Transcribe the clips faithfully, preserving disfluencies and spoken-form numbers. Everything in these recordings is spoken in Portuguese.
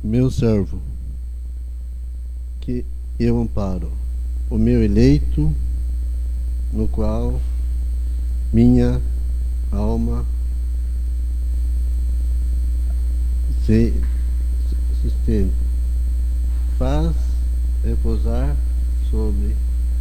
meu servo, que eu amparo, o meu eleito, no qual minha alma se sustenta. Faz repousar sobre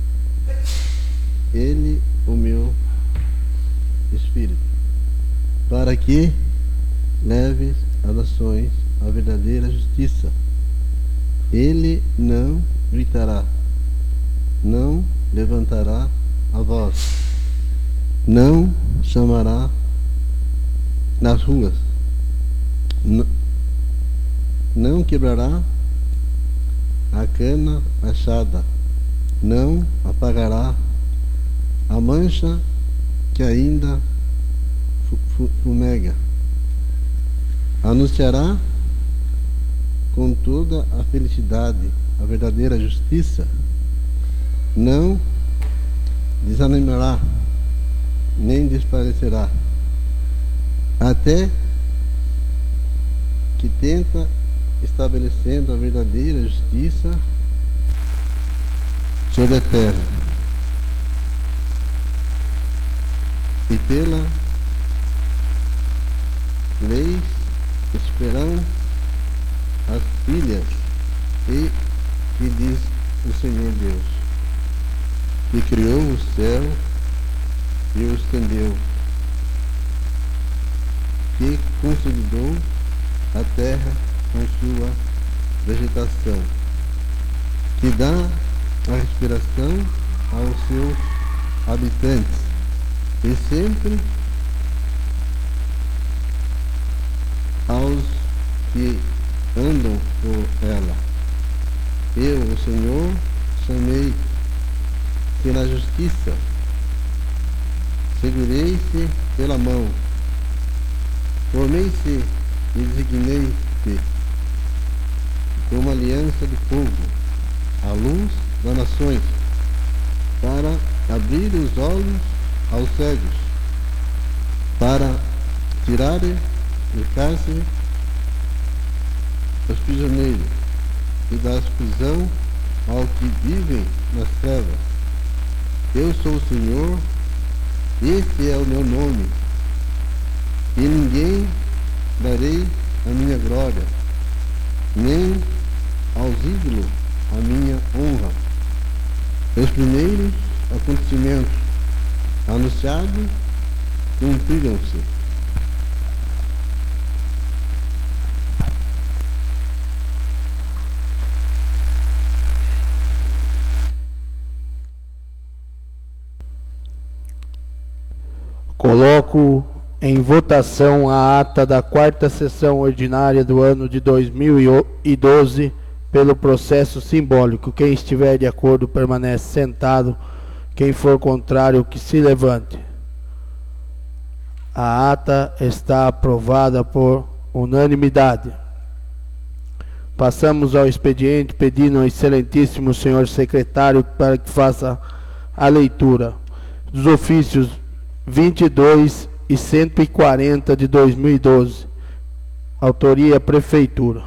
ele o meu espírito, para que leves as nações a verdadeira justiça. Ele não gritará, não levantará a voz, não chamará nas ruas, não, não quebrará a cana achada, não apagará a mancha que ainda fumega. Anunciará com toda a felicidade a verdadeira justiça. Não desanimará, nem desparecerá, até que tenta estabelecendo a verdadeira justiça sobre a terra. E pela lei esperam as ilhas, e que diz o Senhor Deus, que criou o céu e o estendeu, que consolidou a terra com sua vegetação, que dá a respiração aos seus habitantes, e sempre aos que andam por ela. Eu, o Senhor, chamei pela justiça, segurei-se pela mão, formei-se e designei-te como aliança de fogo, a luz das nações, para abrir os olhos aos cegos, para tirar do cárcere os prisioneiros, e dar prisão aos que vivem nas trevas. Eu sou o Senhor, esse é o meu nome, e ninguém darei a minha glória, nem aos ídolos a minha honra. Os primeiros acontecimentos anunciados cumpriram-se. Coloco em votação a ata da quarta sessão ordinária do ano de dois mil e doze pelo processo simbólico. Quem estiver de acordo permanece sentado. Quem for contrário, que se levante. A ata está aprovada por unanimidade. Passamos ao expediente, pedindo ao excelentíssimo senhor secretário para que faça a leitura dos ofícios vinte e dois e cento e quarenta de dois mil e doze. Autoria Prefeitura.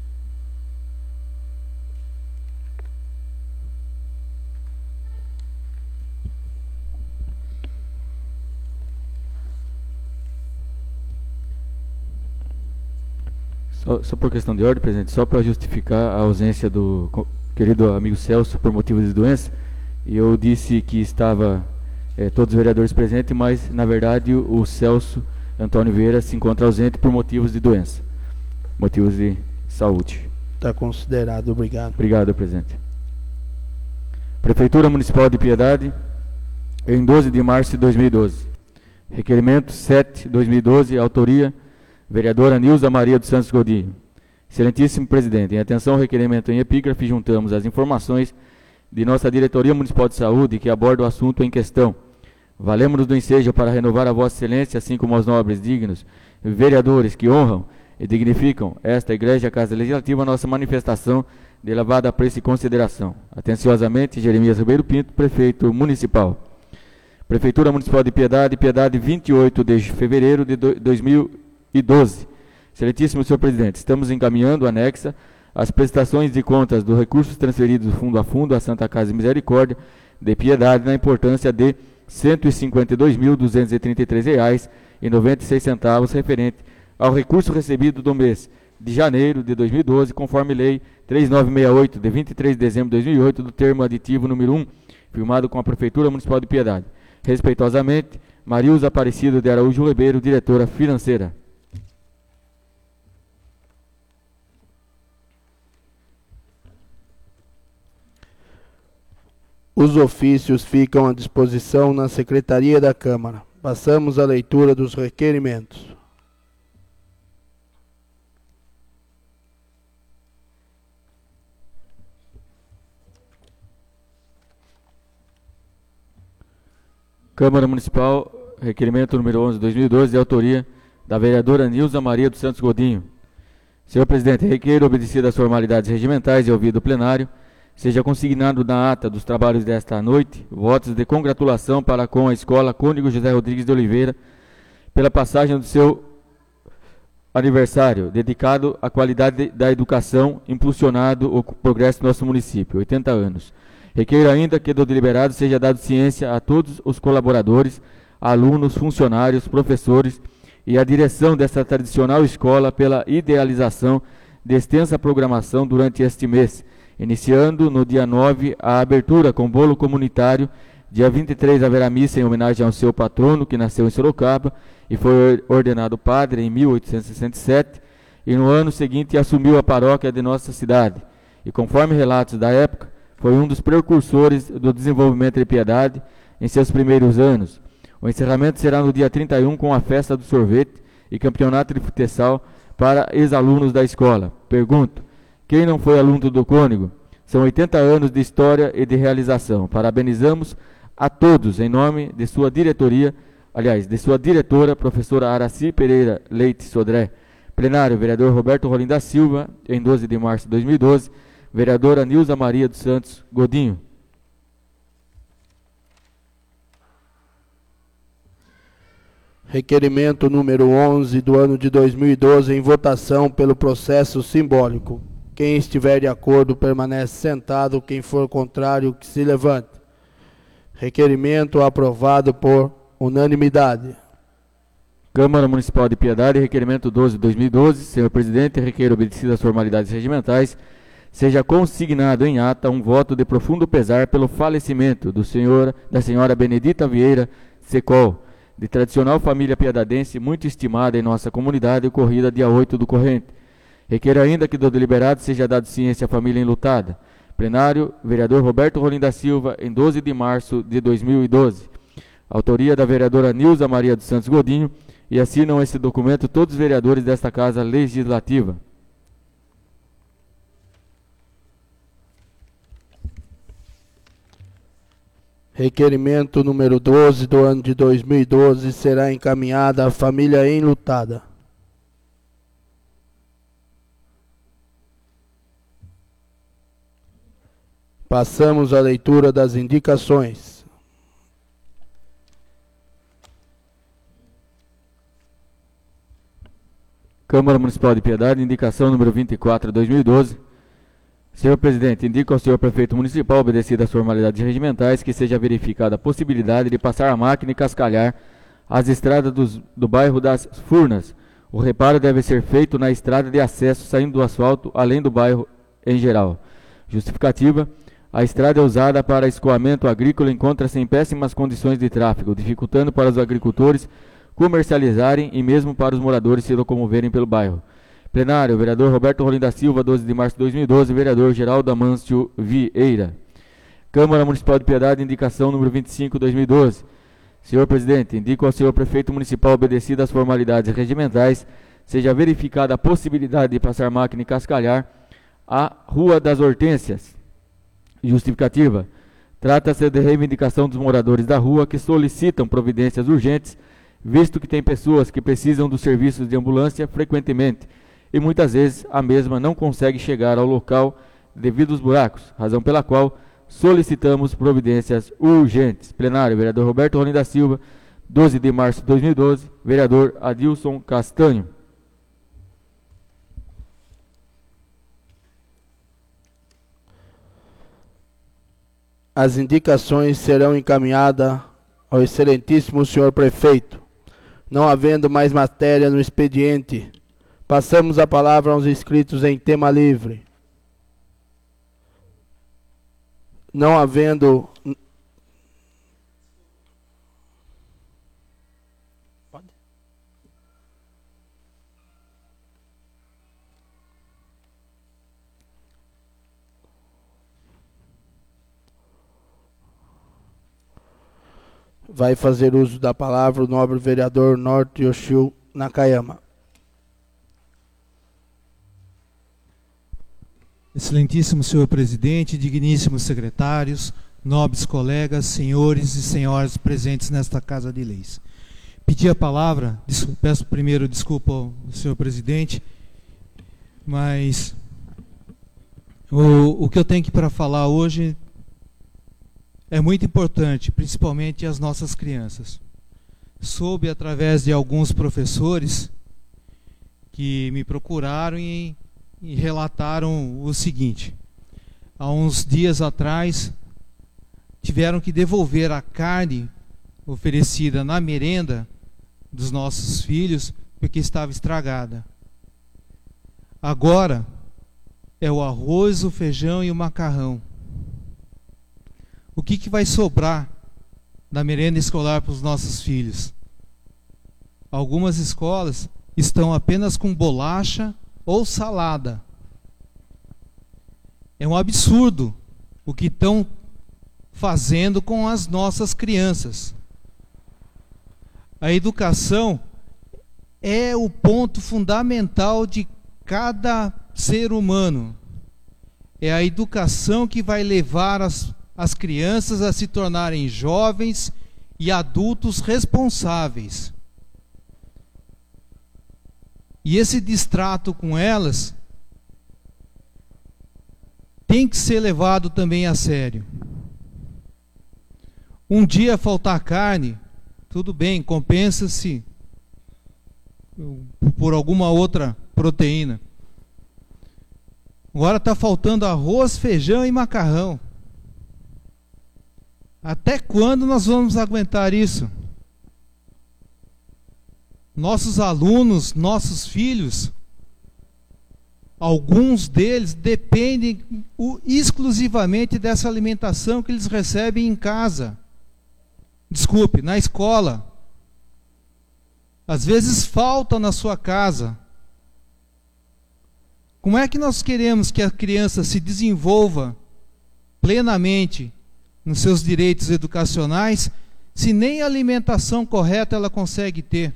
Só, só por questão de ordem, presidente, só para justificar a ausência do querido amigo Celso por motivos de doença, e eu disse que estava é, todos os vereadores presentes, mas na verdade o, o Celso Antônio Vieira se encontra ausente por motivos de doença, motivos de saúde. Está considerado. Obrigado. Obrigado, presidente. Prefeitura Municipal de Piedade, em doze de março de dois mil e doze. Requerimento sete de dois mil e doze, autoria vereadora Nilza Maria dos Santos Godinho. Excelentíssimo presidente, em atenção ao requerimento em epígrafe, juntamos as informações de nossa Diretoria Municipal de Saúde que aborda o assunto em questão. Valemos-nos do ensejo para renovar a Vossa Excelência, assim como aos nobres, dignos vereadores que honram e dignificam esta Igreja Casa Legislativa, nossa manifestação de elevada apreço e consideração. Atenciosamente, Jeremias Ribeiro Pinto, Prefeito Municipal. Prefeitura Municipal de Piedade, Piedade, vinte e oito de fevereiro de dois mil e doze. Excelentíssimo senhor presidente, estamos encaminhando anexa as prestações de contas dos recursos transferidos do fundo a fundo à Santa Casa de Misericórdia de Piedade na importância de cento e cinquenta e dois mil, duzentos e trinta e três reais e noventa e seis centavos referente ao recurso recebido do mês de janeiro de dois mil e doze, conforme lei três mil novecentos e sessenta e oito, de vinte e três de dezembro de dois mil e oito, do termo aditivo número um, firmado com a Prefeitura Municipal de Piedade. Respeitosamente, Marilza Aparecida de Araújo Ribeiro, diretora financeira. Os ofícios ficam à disposição na Secretaria da Câmara. Passamos à leitura dos requerimentos. Câmara Municipal, requerimento número onze de dois mil e doze, de autoria da vereadora Nilza Maria dos Santos Godinho. Senhor presidente, requeiro, obedecidas as formalidades regimentais e ouvido o plenário, seja consignado na ata dos trabalhos desta noite votos de congratulação para com a Escola Cônigo José Rodrigues de Oliveira pela passagem do seu aniversário, dedicado à qualidade da educação, impulsionado o progresso do nosso município, oitenta anos. Requeiro ainda que do deliberado seja dado ciência a todos os colaboradores, alunos, funcionários, professores e a direção dessa tradicional escola pela idealização de extensa programação durante este mês, iniciando no dia nove a abertura com bolo comunitário, dia vinte e três haverá missa em homenagem ao seu patrono, que nasceu em Sorocaba e foi ordenado padre em mil oitocentos e sessenta e sete, e no ano seguinte assumiu a paróquia de nossa cidade, e conforme relatos da época, foi um dos precursores do desenvolvimento de Piedade em seus primeiros anos. O encerramento será no dia trinta e um com a festa do sorvete e campeonato de futsal para ex-alunos da escola. Pergunto, quem não foi aluno do Cônigo? São oitenta anos de história e de realização. Parabenizamos a todos em nome de sua diretoria, aliás, de sua diretora, professora Araci Pereira Leite Sodré. Plenário, vereador Roberto Rolim da Silva, em doze de março de dois mil e doze, vereadora Nilza Maria dos Santos Godinho. Requerimento número onze do ano de dois mil e doze em votação pelo processo simbólico. Quem estiver de acordo permanece sentado, quem for contrário que se levante. Requerimento aprovado por unanimidade. Câmara Municipal de Piedade, requerimento doze de dois mil e doze. Senhor presidente, requeiro obedecidas as formalidades regimentais, seja consignado em ata um voto de profundo pesar pelo falecimento do senhor, da senhora Benedita Vieira Secol, de tradicional família piedadense muito estimada em nossa comunidade, ocorrida dia oito do corrente. Requer ainda que do deliberado seja dado ciência à família enlutada. Plenário, vereador Roberto Rolim da Silva, em doze de março de dois mil e doze. Autoria da vereadora Nilza Maria dos Santos Godinho, e assinam esse documento todos os vereadores desta Casa Legislativa. Requerimento número doze do ano de dois mil e doze será encaminhada à família enlutada. Passamos à leitura das indicações. Câmara Municipal de Piedade, indicação número vinte e quatro de dois mil e doze. Senhor presidente, indico ao senhor prefeito municipal, obedecidas as formalidades regimentais, que seja verificada a possibilidade de passar a máquina e cascalhar as estradas dos, do bairro das Furnas. O reparo deve ser feito na estrada de acesso saindo do asfalto, além do bairro em geral. Justificativa: a estrada é usada para escoamento agrícola e encontra-se em péssimas condições de tráfego, dificultando para os agricultores comercializarem e mesmo para os moradores se locomoverem pelo bairro. Plenário, vereador Roberto Rolim da Silva, doze de março de dois mil e doze, vereador Geraldo Amâncio Vieira. Câmara Municipal de Piedade, indicação número vinte e cinco de dois mil e doze. Senhor presidente, indico ao senhor prefeito municipal, obedecidas as formalidades regimentais, seja verificada a possibilidade de passar máquina e cascalhar a Rua das Hortênsias. Justificativa: trata-se de reivindicação dos moradores da rua que solicitam providências urgentes, visto que tem pessoas que precisam dos serviços de ambulância frequentemente e muitas vezes a mesma não consegue chegar ao local devido aos buracos, razão pela qual solicitamos providências urgentes. Plenário, vereador Roberto Rolim da Silva, doze de março de dois mil e doze, vereador Adilson Castanho. as indicações serão encaminhadas ao excelentíssimo senhor prefeito. Não havendo mais matéria no expediente, passamos a palavra aos inscritos em tema livre. Não havendo... Pode? Vai fazer uso da palavra o nobre vereador Norte Yoshio Nakayama. Excelentíssimo senhor presidente, digníssimos secretários, nobres colegas, senhores e senhoras presentes nesta Casa de Leis. Pedi a palavra, peço primeiro desculpa ao senhor presidente, mas o, o que eu tenho aqui para falar hoje é muito importante, principalmente às nossas crianças. Soube através de alguns professores que me procuraram e e relataram o seguinte: há uns dias atrás tiveram que devolver a carne oferecida na merenda dos nossos filhos porque estava estragada. Agora é o arroz, o feijão e o macarrão. O que, que vai sobrar da merenda escolar para os nossos filhos? Algumas escolas estão apenas com bolacha ou salada. É um absurdo o que estão fazendo com as nossas crianças. A educação é o ponto fundamental de cada ser humano. É a educação que vai levar as, as crianças a se tornarem jovens e adultos responsáveis. E esse distrato com elas tem que ser levado também a sério. Um dia faltar carne, tudo bem, compensa-se por alguma outra proteína. Agora está faltando arroz, feijão e macarrão. Até quando nós vamos aguentar isso? Nossos alunos, nossos filhos, alguns deles dependem exclusivamente dessa alimentação que eles recebem em casa. Desculpe, na escola. Às vezes falta na sua casa. Como é que nós queremos que a criança se desenvolva plenamente nos seus direitos educacionais se nem a alimentação correta ela consegue ter?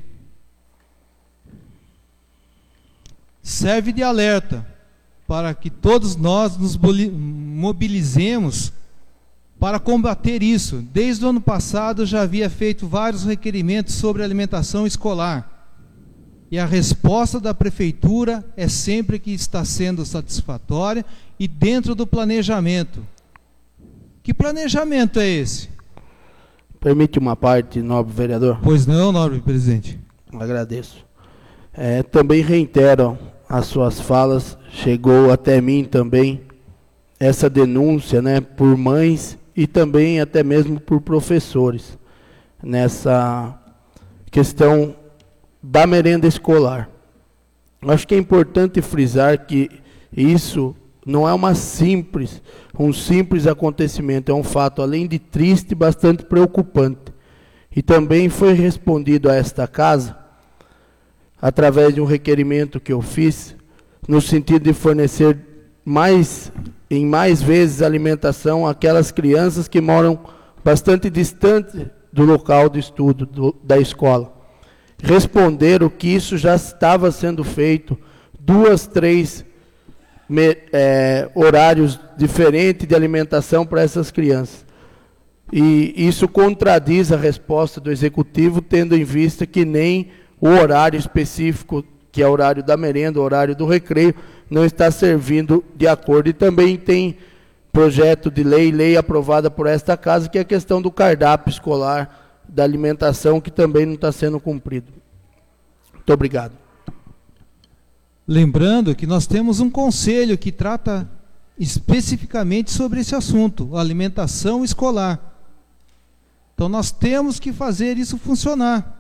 Serve de alerta para que todos nós nos mobilizemos para combater isso. Desde o ano passado eu já havia feito vários requerimentos sobre alimentação escolar. E a resposta da prefeitura é sempre que está sendo satisfatória e dentro do planejamento. Que planejamento é esse? Permite uma parte, nobre vereador? Pois não, nobre presidente. Agradeço. É, também reitero as suas falas, chegou até mim também essa denúncia, né, por mães e também até mesmo por professores, nessa questão da merenda escolar. Acho que é importante frisar que isso não é uma simples, um simples acontecimento, é um fato, além de triste, bastante preocupante. E também foi respondido a esta casa, através de um requerimento que eu fiz, no sentido de fornecer mais, em mais vezes alimentação àquelas crianças que moram bastante distante do local de estudo do, da escola. Responderam que isso já estava sendo feito, duas, três me, é, horários diferentes de alimentação para essas crianças. E isso contradiz a resposta do executivo, tendo em vista que nem o horário específico, que é o horário da merenda, o horário do recreio, não está servindo de acordo. E também tem projeto de lei, lei aprovada por esta casa, que é a questão do cardápio escolar, da alimentação, que também não está sendo cumprido. Muito obrigado. Lembrando que nós temos um conselho que trata especificamente sobre esse assunto, alimentação escolar. Então nós temos que fazer isso funcionar.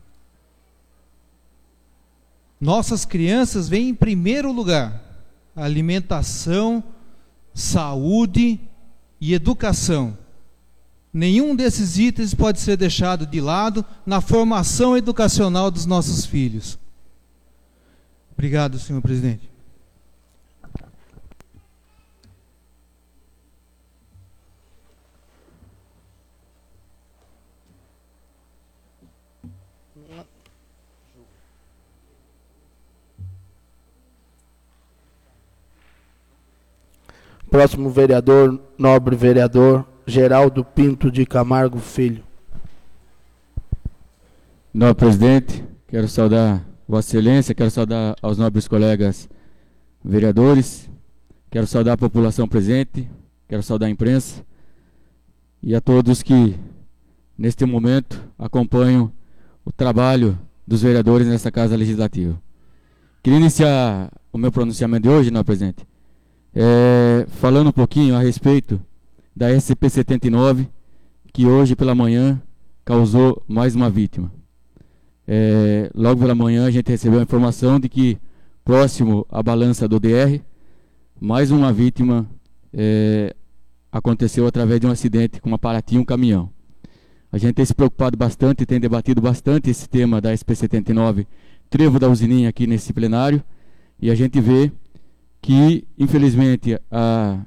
Nossas crianças vêm em primeiro lugar. Alimentação, saúde e educação. Nenhum desses itens pode ser deixado de lado na formação educacional dos nossos filhos. Obrigado, senhor presidente. Próximo vereador, nobre vereador Geraldo Pinto de Camargo Filho. Nobre presidente, quero saudar Vossa Excelência, quero saudar aos nobres colegas vereadores, quero saudar a população presente, quero saudar a imprensa e a todos que, neste momento, acompanham o trabalho dos vereadores nesta Casa Legislativa. Queria iniciar o meu pronunciamento de hoje, nobre presidente, É, falando um pouquinho a respeito da S C P setenta e nove, que hoje pela manhã causou mais uma vítima. É, logo pela manhã a gente recebeu a informação de que, próximo à balança do D R, mais uma vítima é, aconteceu através de um acidente com uma Paraty e um caminhão. A gente tem se preocupado bastante, tem debatido bastante esse tema da S C P setenta e nove, trevo da Usininha, aqui nesse plenário, e a gente vê que, infelizmente, a,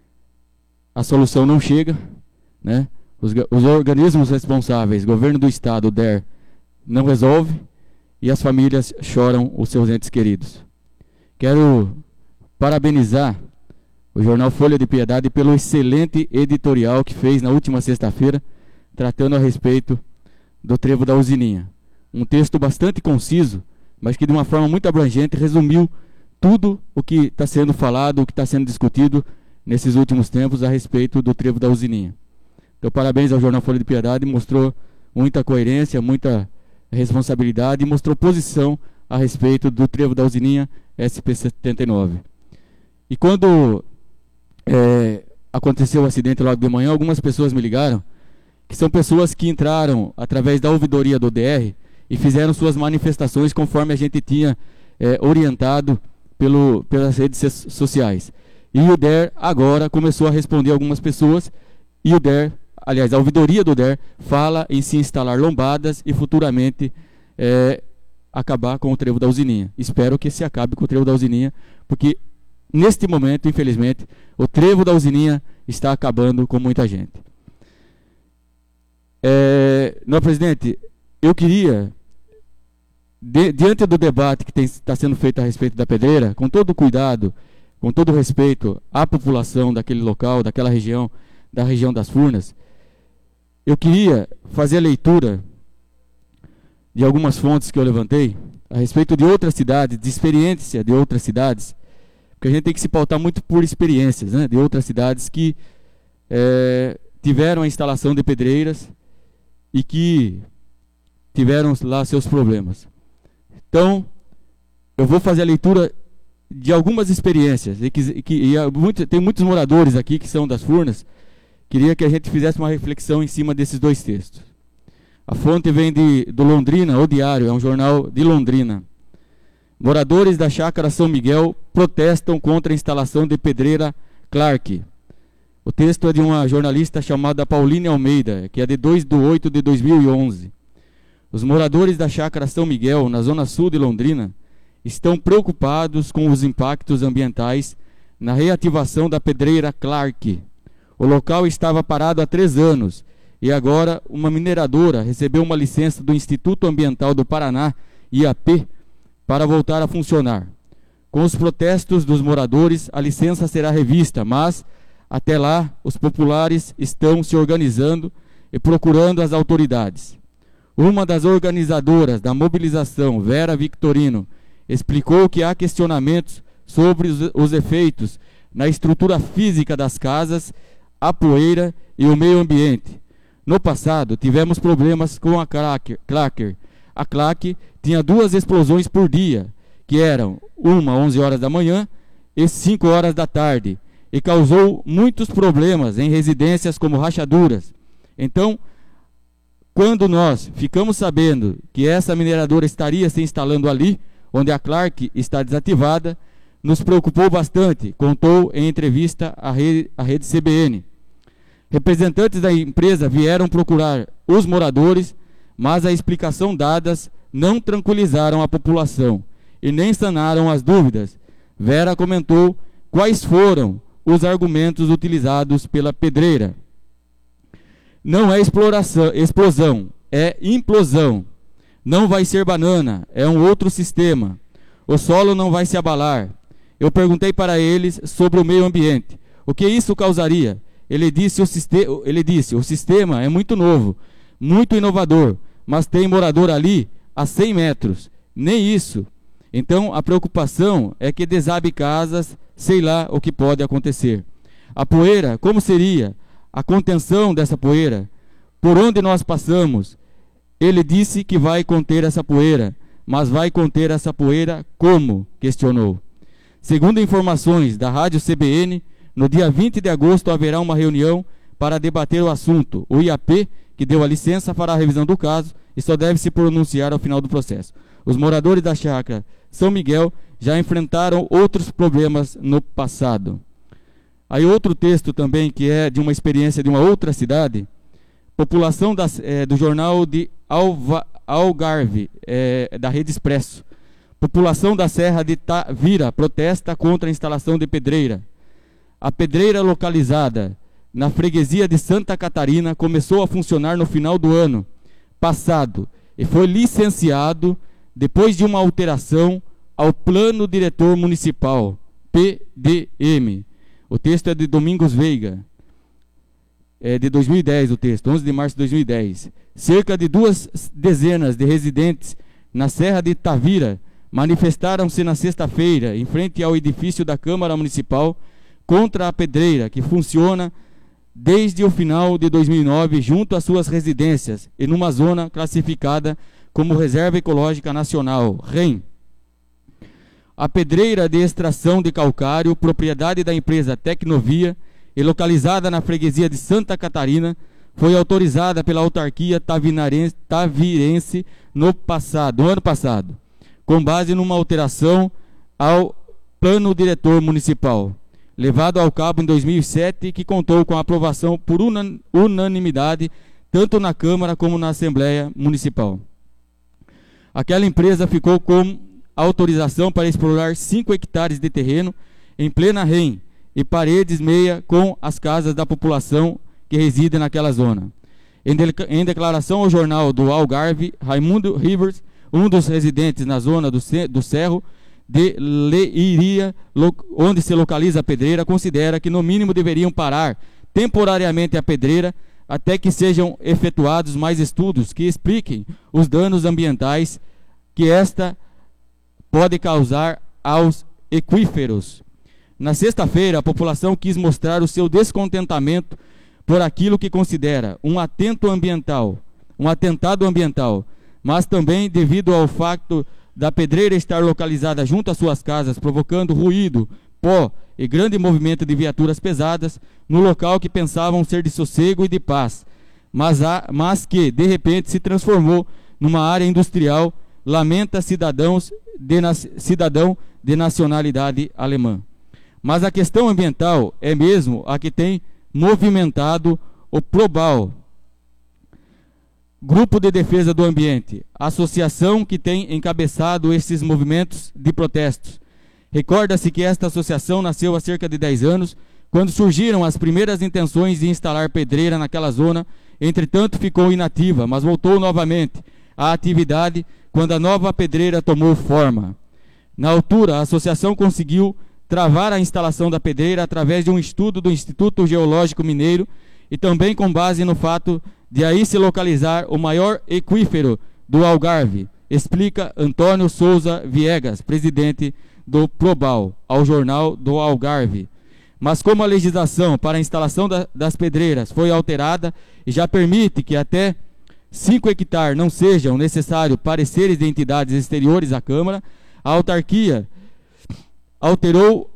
a solução não chega, né? Os, os organismos responsáveis, governo do estado, o D E R, não resolve, e as famílias choram os seus entes queridos. Quero parabenizar o jornal Folha de Piedade pelo excelente editorial que fez na última sexta-feira, tratando a respeito do trevo da Usininha. Um texto bastante conciso, mas que de uma forma muito abrangente resumiu tudo o que está sendo falado, o que está sendo discutido nesses últimos tempos a respeito do trevo da Usininha. Então, parabéns ao jornal Folha de Piedade, mostrou muita coerência, muita responsabilidade e mostrou posição a respeito do trevo da Usininha S P setenta e nove. E quando é, aconteceu o acidente logo de manhã, algumas pessoas me ligaram, que são pessoas que entraram através da ouvidoria do D R e fizeram suas manifestações conforme a gente tinha é, orientado Pelo, pelas redes sociais. E o D E R agora começou a responder algumas pessoas, e o D E R, aliás, a ouvidoria do D E R fala em se instalar lombadas e futuramente é, acabar com o trevo da Usininha. Espero que se acabe com o trevo da Usininha, porque neste momento, infelizmente, o trevo da Usininha está acabando com muita gente. É, não, presidente, eu queria... De, diante do debate que está sendo feito a respeito da pedreira, com todo o cuidado, com todo o respeito à população daquele local, daquela região, da região das Furnas, eu queria fazer a leitura de algumas fontes que eu levantei a respeito de outras cidades, de experiência de outras cidades, porque a gente tem que se pautar muito por experiências, né, de outras cidades que é, tiveram a instalação de pedreiras e que tiveram lá seus problemas. Então, eu vou fazer a leitura de algumas experiências. E que, que, e muito, tem muitos moradores aqui que são das Furnas. Queria que a gente fizesse uma reflexão em cima desses dois textos. A fonte vem de, do Londrina, o Diário, é um jornal de Londrina. Moradores da Chácara São Miguel protestam contra a instalação de pedreira Clark. O texto é de uma jornalista chamada Pauline Almeida, que é de dois de oito de dois mil e onze. Os moradores da Chácara São Miguel, na zona sul de Londrina, estão preocupados com os impactos ambientais na reativação da pedreira Clark. O local estava parado há três anos e agora uma mineradora recebeu uma licença do Instituto Ambiental do Paraná, I A P, para voltar a funcionar. Com os protestos dos moradores, a licença será revista, mas, até lá, os populares estão se organizando e procurando as autoridades. Uma das organizadoras da mobilização, Vera Victorino, explicou que há questionamentos sobre os, os efeitos na estrutura física das casas, a poeira e o meio ambiente. No passado, tivemos problemas com a Clacker. A Clack tinha duas explosões por dia, que eram uma às onze horas da manhã e cinco horas da tarde, e causou muitos problemas em residências como rachaduras. Então, quando nós ficamos sabendo que essa mineradora estaria se instalando ali, onde a Clark está desativada, nos preocupou bastante, contou em entrevista à rede, à rede C B N. Representantes da empresa vieram procurar os moradores, mas a explicação dadas não tranquilizaram a população e nem sanaram as dúvidas. Vera comentou quais foram os argumentos utilizados pela pedreira. Não é exploração, explosão, é implosão. Não vai ser banana, é um outro sistema. O solo não vai se abalar. Eu perguntei para eles sobre o meio ambiente. O que isso causaria? Ele disse, o sistema, ele disse, o sistema é muito novo, muito inovador, mas tem morador ali a cem metros. Nem isso. Então, a preocupação é que desabe casas, sei lá o que pode acontecer. A poeira, como seria a contenção dessa poeira? Por onde nós passamos? Ele disse que vai conter essa poeira, mas vai conter essa poeira como? Questionou. Segundo informações da Rádio C B N, no dia vinte de agosto haverá uma reunião para debater o assunto. O I A P, que deu a licença, fará a revisão do caso e só deve se pronunciar ao final do processo. Os moradores da chácara São Miguel já enfrentaram outros problemas no passado. Aí outro texto também, que é de uma experiência de uma outra cidade, população das, é, do jornal de Alva, Algarve, é, da Rede Expresso. População da Serra de Tavira protesta contra a instalação de pedreira. A pedreira localizada na freguesia de Santa Catarina começou a funcionar no final do ano passado e foi licenciado depois de uma alteração ao Plano Diretor Municipal, P D M. O texto é de Domingos Veiga, é de dois mil e dez o texto, onze de março de dois mil e dez. Cerca de duas dezenas de residentes na Serra de Tavira manifestaram-se na sexta-feira, em frente ao edifício da Câmara Municipal, contra a pedreira, que funciona desde o final de dois mil e nove junto às suas residências e numa zona classificada como Reserva Ecológica Nacional, R E M. A pedreira de extração de calcário, propriedade da empresa Tecnovia e localizada na freguesia de Santa Catarina, foi autorizada pela autarquia tavirense, tavirense no, passado, no ano passado, com base numa alteração ao Plano Diretor Municipal, levado ao cabo em dois mil e sete, que contou com a aprovação por unanimidade tanto na Câmara como na Assembleia Municipal. Aquela empresa ficou com autorização para explorar cinco hectares de terreno em plena R E M e paredes meia com as casas da população que reside naquela zona. Em, de, em declaração ao jornal do Algarve, Raimundo Rivers, um dos residentes na zona do, do Cerro de Leiria, onde se localiza a pedreira, considera que no mínimo deveriam parar temporariamente a pedreira até que sejam efetuados mais estudos que expliquem os danos ambientais que esta pode causar aos aquíferos. Na sexta-feira, a população quis mostrar o seu descontentamento por aquilo que considera um atento ambiental, um atentado ambiental, mas também devido ao fato da pedreira estar localizada junto às suas casas, provocando ruído, pó e grande movimento de viaturas pesadas no local que pensavam ser de sossego e de paz, mas, há, mas que, de repente, se transformou numa área industrial, lamenta cidadãos de, cidadão de nacionalidade alemã. Mas a questão ambiental é mesmo a que tem movimentado o Probal, Grupo de Defesa do Ambiente, associação que tem encabeçado esses movimentos de protestos. Recorda-se que esta associação nasceu há cerca de dez anos, quando surgiram as primeiras intenções de instalar pedreira naquela zona. Entretanto, ficou inativa, mas voltou novamente à atividade quando a nova pedreira tomou forma. Na altura, a associação conseguiu travar a instalação da pedreira através de um estudo do Instituto Geológico Mineiro e também com base no fato de aí se localizar o maior aquífero do Algarve, explica Antônio Souza Viegas, presidente do Probal, ao jornal do Algarve. Mas como a legislação para a instalação da, das pedreiras foi alterada e já permite que até cinco hectares não sejam necessários pareceres de entidades exteriores à Câmara, a autarquia alterou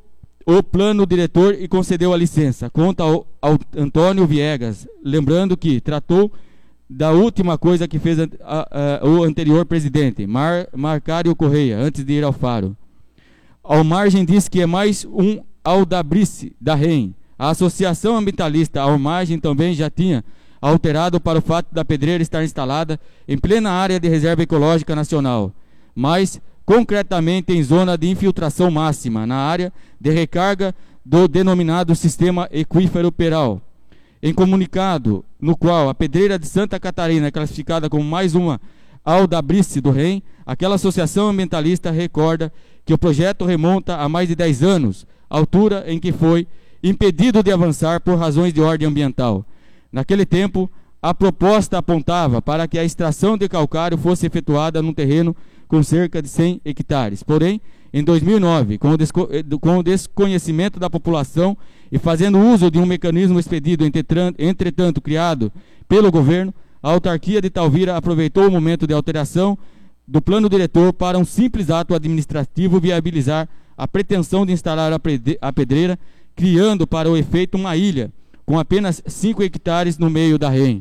o plano diretor e concedeu a licença. Conta ao, ao Antônio Viegas, lembrando que tratou da última coisa que fez a, a, a, o anterior presidente, Mar, Marcário Correia, antes de ir ao Faro. Ao Margem diz que é mais um aldabrice da R E M. A Associação Ambientalista Ao Margem também já tinha alterado para o fato da pedreira estar instalada em plena área de reserva ecológica nacional, mas concretamente em zona de infiltração máxima, na área de recarga do denominado Sistema Equífero Peral. Em comunicado no qual a pedreira de Santa Catarina é classificada como mais uma aldabrice do R E M, aquela associação ambientalista recorda que o projeto remonta a mais de dez anos, altura em que foi impedido de avançar por razões de ordem ambiental. Naquele tempo, a proposta apontava para que a extração de calcário fosse efetuada num terreno com cerca de cem hectares. Porém, em dois mil e nove, com o, desco com o desconhecimento da população e fazendo uso de um mecanismo expedido, entretanto criado pelo governo, a autarquia de Talvira aproveitou o momento de alteração do plano diretor para um simples ato administrativo viabilizar a pretensão de instalar a pedreira, criando para o efeito uma ilha com apenas cinco hectares no meio da R E M.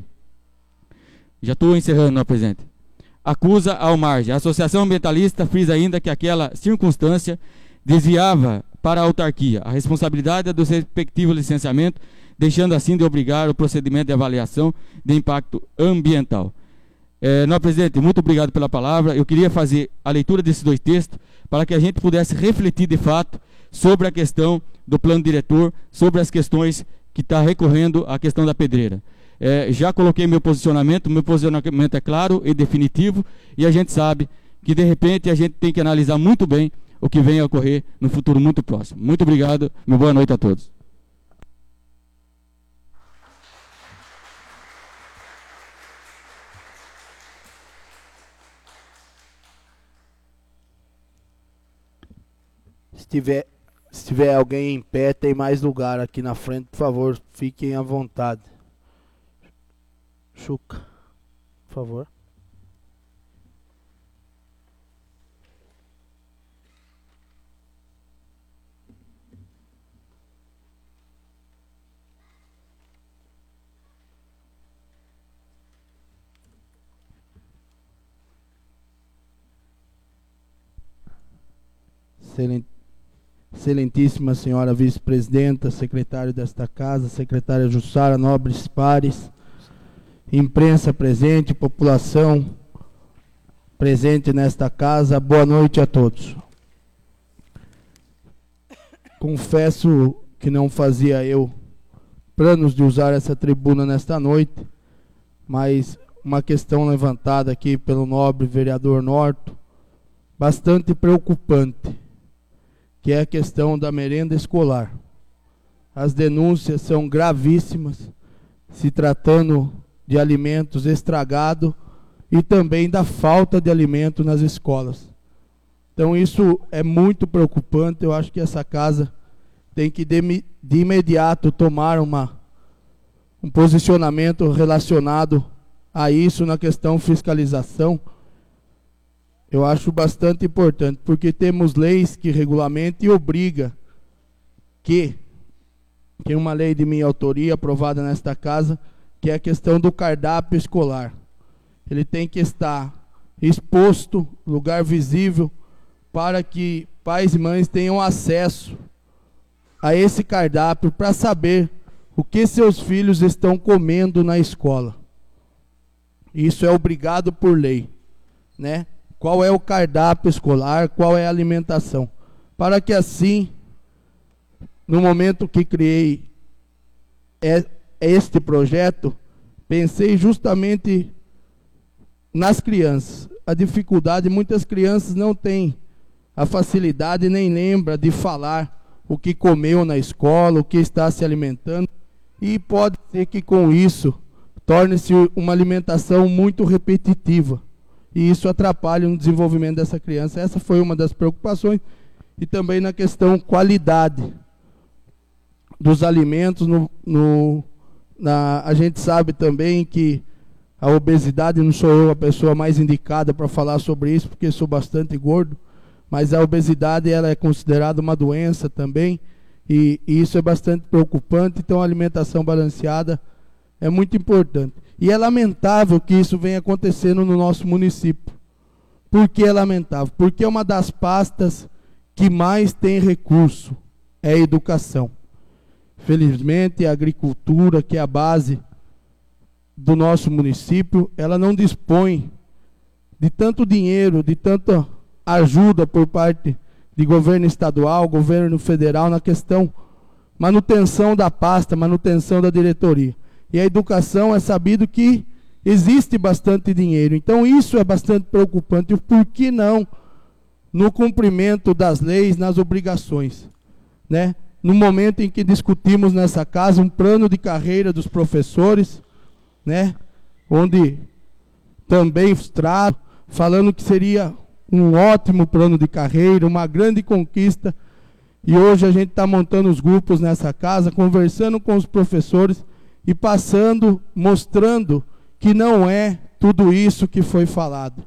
Já estou encerrando, não, presidente. Acusa ao Margem. A Associação Ambientalista frisa ainda que aquela circunstância desviava para a autarquia a responsabilidade do respectivo licenciamento, deixando assim de obrigar o procedimento de avaliação de impacto ambiental. É, não, presidente, muito obrigado pela palavra. Eu queria fazer a leitura desses dois textos para que a gente pudesse refletir de fato sobre a questão do plano diretor, sobre as questões que está recorrendo à questão da pedreira. É, já coloquei meu posicionamento, meu posicionamento é claro e definitivo, e a gente sabe que de repente a gente tem que analisar muito bem o que vem a ocorrer no futuro muito próximo. Muito obrigado, uma boa noite a todos. Se tiver, se tiver alguém em pé, tem mais lugar aqui na frente, por favor, fiquem à vontade. Chuca, por favor. Excelentíssima senhora vice-presidenta, secretário desta casa, secretária Jussara, nobres pares, imprensa presente, população presente nesta casa, boa noite a todos. Confesso que não fazia eu planos de usar essa tribuna nesta noite, mas uma questão levantada aqui pelo nobre vereador Norto, bastante preocupante, que é a questão da merenda escolar. As denúncias são gravíssimas, se tratando de alimentos estragados e também da falta de alimento nas escolas. Então isso é muito preocupante. Eu acho que essa casa tem que de, de imediato tomar uma, um posicionamento relacionado a isso na questão fiscalização. Eu acho bastante importante, porque temos leis que regulamentam e obriga que, tem uma lei de minha autoria aprovada nesta casa, que é a questão do cardápio escolar. Ele tem que estar exposto, lugar visível, para que pais e mães tenham acesso a esse cardápio para saber o que seus filhos estão comendo na escola. Isso é obrigado por lei, né? Qual é o cardápio escolar, qual é a alimentação, para que assim, no momento que criei este projeto, pensei justamente nas crianças. A dificuldade, muitas crianças não têm a facilidade, nem lembra de falar o que comeu na escola, o que está se alimentando, e pode ser que com isso torne-se uma alimentação muito repetitiva. E isso atrapalha o desenvolvimento dessa criança. Essa foi uma das preocupações. E também na questão qualidade dos alimentos. No, no, na, a gente sabe também que a obesidade, não sou eu a pessoa mais indicada para falar sobre isso, porque sou bastante gordo, mas a obesidade ela é considerada uma doença também, E, e isso é bastante preocupante, então a alimentação balanceada é muito importante. E é lamentável que isso venha acontecendo no nosso município. Por que é lamentável? Porque é uma das pastas que mais tem recurso, é a educação. Felizmente, a agricultura, que é a base do nosso município, ela não dispõe de tanto dinheiro, de tanta ajuda por parte de governo estadual, governo federal, na questão manutenção da pasta, manutenção da diretoria. E a educação é sabido que existe bastante dinheiro. Então isso é bastante preocupante. E por que não no cumprimento das leis, nas obrigações, né? No momento em que discutimos nessa casa um plano de carreira dos professores, né? Onde também trago, falando que seria um ótimo plano de carreira, uma grande conquista. E hoje a gente está montando os grupos nessa casa, conversando com os professores e passando, mostrando que não é tudo isso que foi falado.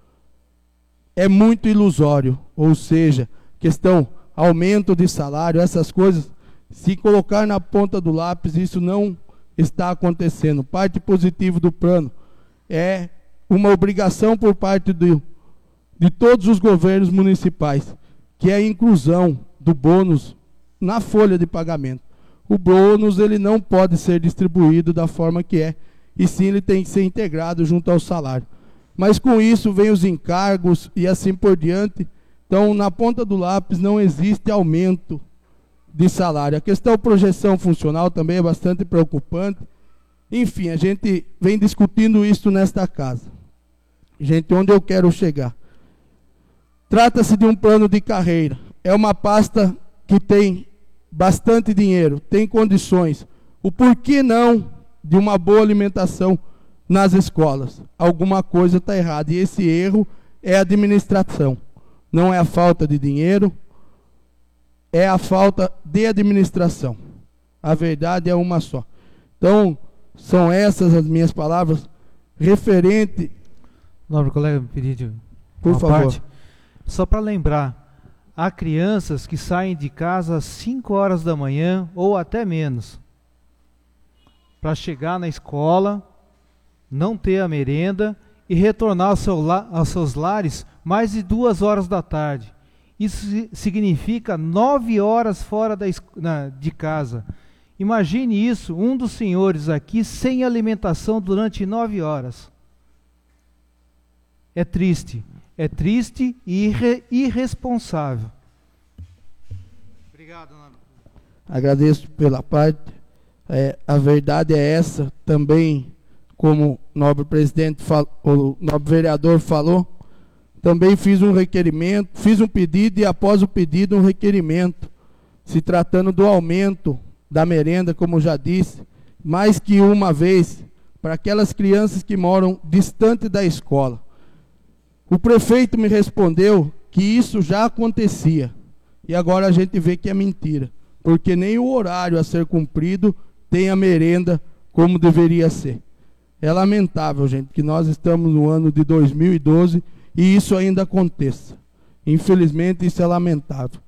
É muito ilusório, ou seja, questão aumento de salário, essas coisas, se colocar na ponta do lápis, isso não está acontecendo. Parte positiva do plano é uma obrigação por parte do, de todos os governos municipais, que é a inclusão do bônus na folha de pagamento. O bônus ele não pode ser distribuído da forma que é, e sim ele tem que ser integrado junto ao salário. Mas com isso vem os encargos e assim por diante. Então, na ponta do lápis não existe aumento de salário. A questão projeção funcional também é bastante preocupante. Enfim, a gente vem discutindo isso nesta casa. Gente, onde eu quero chegar? Trata-se de um plano de carreira. É uma pasta que tem bastante dinheiro, tem condições. O porquê não de uma boa alimentação nas escolas? Alguma coisa está errada. E esse erro é a administração. Não é a falta de dinheiro, é a falta de administração. A verdade é uma só. Então, são essas as minhas palavras referente... Nobre colega, me pedir de Por uma favor. parte. Só para lembrar, há crianças que saem de casa às cinco horas da manhã ou até menos, para chegar na escola, não ter a merenda e retornar ao seu la- aos seus lares mais de duas horas da tarde. Isso si- significa nove horas fora da es- na, de casa. Imagine isso, um dos senhores aqui sem alimentação durante nove horas. É triste. É triste e irre- irresponsável. Obrigado, Nando. Agradeço pela parte. É, a verdade é essa. Também, como o nobre presidente, fal- o nobre vereador falou, também fiz um requerimento, fiz um pedido e após o pedido um requerimento, se tratando do aumento da merenda, como já disse, mais que uma vez, para aquelas crianças que moram distante da escola. O prefeito me respondeu que isso já acontecia. E agora a gente vê que é mentira. Porque nem o horário a ser cumprido tem a merenda como deveria ser. É lamentável, gente, que nós estamos no ano de dois mil e doze e isso ainda aconteça. Infelizmente, isso é lamentável.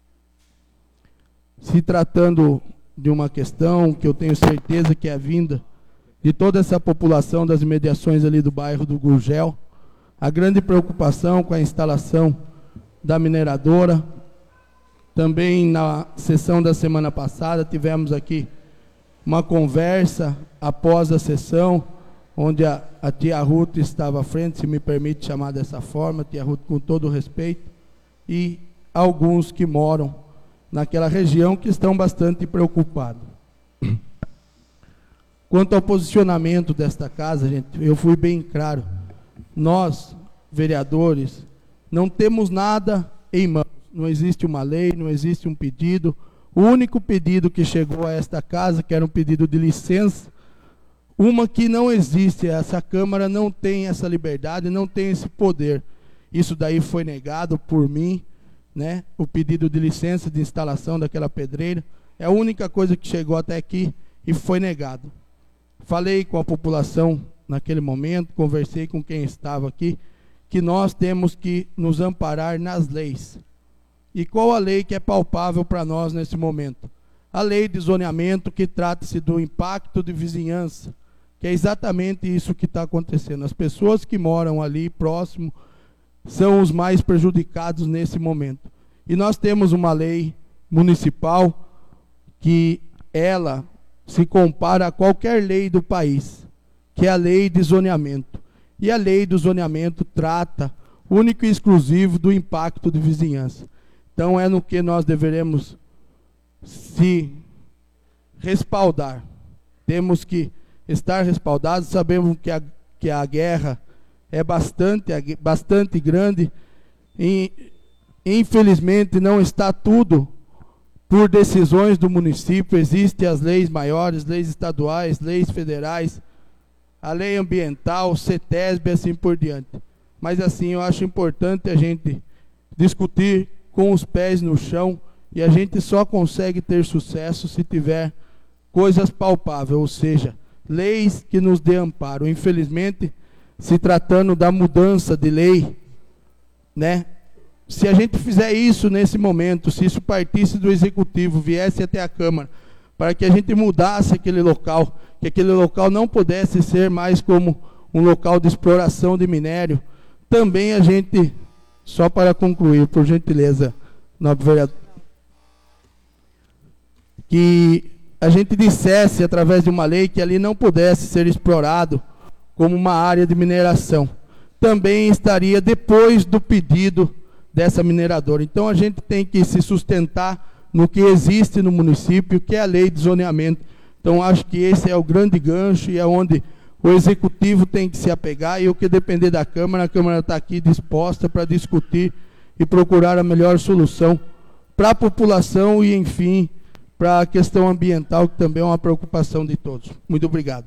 Se tratando de uma questão que eu tenho certeza que é a vinda de toda essa população das imediações ali do bairro do Gurgel, a grande preocupação com a instalação da mineradora. Também na sessão da semana passada tivemos aqui uma conversa após a sessão, onde a, a tia Ruth estava à frente, se me permite chamar dessa forma, tia Ruth, com todo o respeito, e alguns que moram naquela região que estão bastante preocupados. Quanto ao posicionamento desta casa, gente, eu fui bem claro. Nós, vereadores, não temos nada em mãos. Não existe uma lei, não existe um pedido. O único pedido que chegou a esta casa, que era um pedido de licença, uma que não existe, essa Câmara não tem essa liberdade, não tem esse poder. Isso daí foi negado por mim, né? O pedido de licença de instalação daquela pedreira. É a única coisa que chegou até aqui e foi negado. Falei com a população naquele momento, conversei com quem estava aqui, que nós temos que nos amparar nas leis. E qual a lei que é palpável para nós nesse momento? a lei de zoneamento, que trata-se do impacto de vizinhança, que é exatamente isso que está acontecendo. As pessoas que moram ali próximo são os mais prejudicados nesse momento. E nós temos uma lei municipal que ela se compara a qualquer lei do país, que é a lei de zoneamento. E a lei do zoneamento trata único e exclusivo do impacto de vizinhança. Então é no que nós deveremos se respaldar. Temos que estar respaldados. Sabemos que a, que a guerra é bastante, bastante grande e infelizmente não está tudo por decisões do município. Existem as leis maiores, leis estaduais, leis federais, a lei ambiental, CETESB e assim por diante. Mas assim, eu acho importante a gente discutir com os pés no chão, e a gente só consegue ter sucesso se tiver coisas palpáveis, ou seja, leis que nos dê amparo. Infelizmente, se tratando da mudança de lei, né? Se a gente fizer isso nesse momento, se isso partisse do Executivo, viesse até a Câmara, para que a gente mudasse aquele local, que aquele local não pudesse ser mais como um local de exploração de minério, também a gente, só para concluir, por gentileza, nobre vereador, que a gente dissesse, através de uma lei, que ali não pudesse ser explorado como uma área de mineração. Também estaria depois do pedido dessa mineradora. Então a gente tem que se sustentar no que existe no município, que é a lei de zoneamento. Então acho que esse é o grande gancho e é onde o Executivo tem que se apegar, e o que depender da Câmara, a Câmara está aqui disposta para discutir e procurar a melhor solução para a população e, enfim, para a questão ambiental, que também é uma preocupação de todos. Muito obrigado.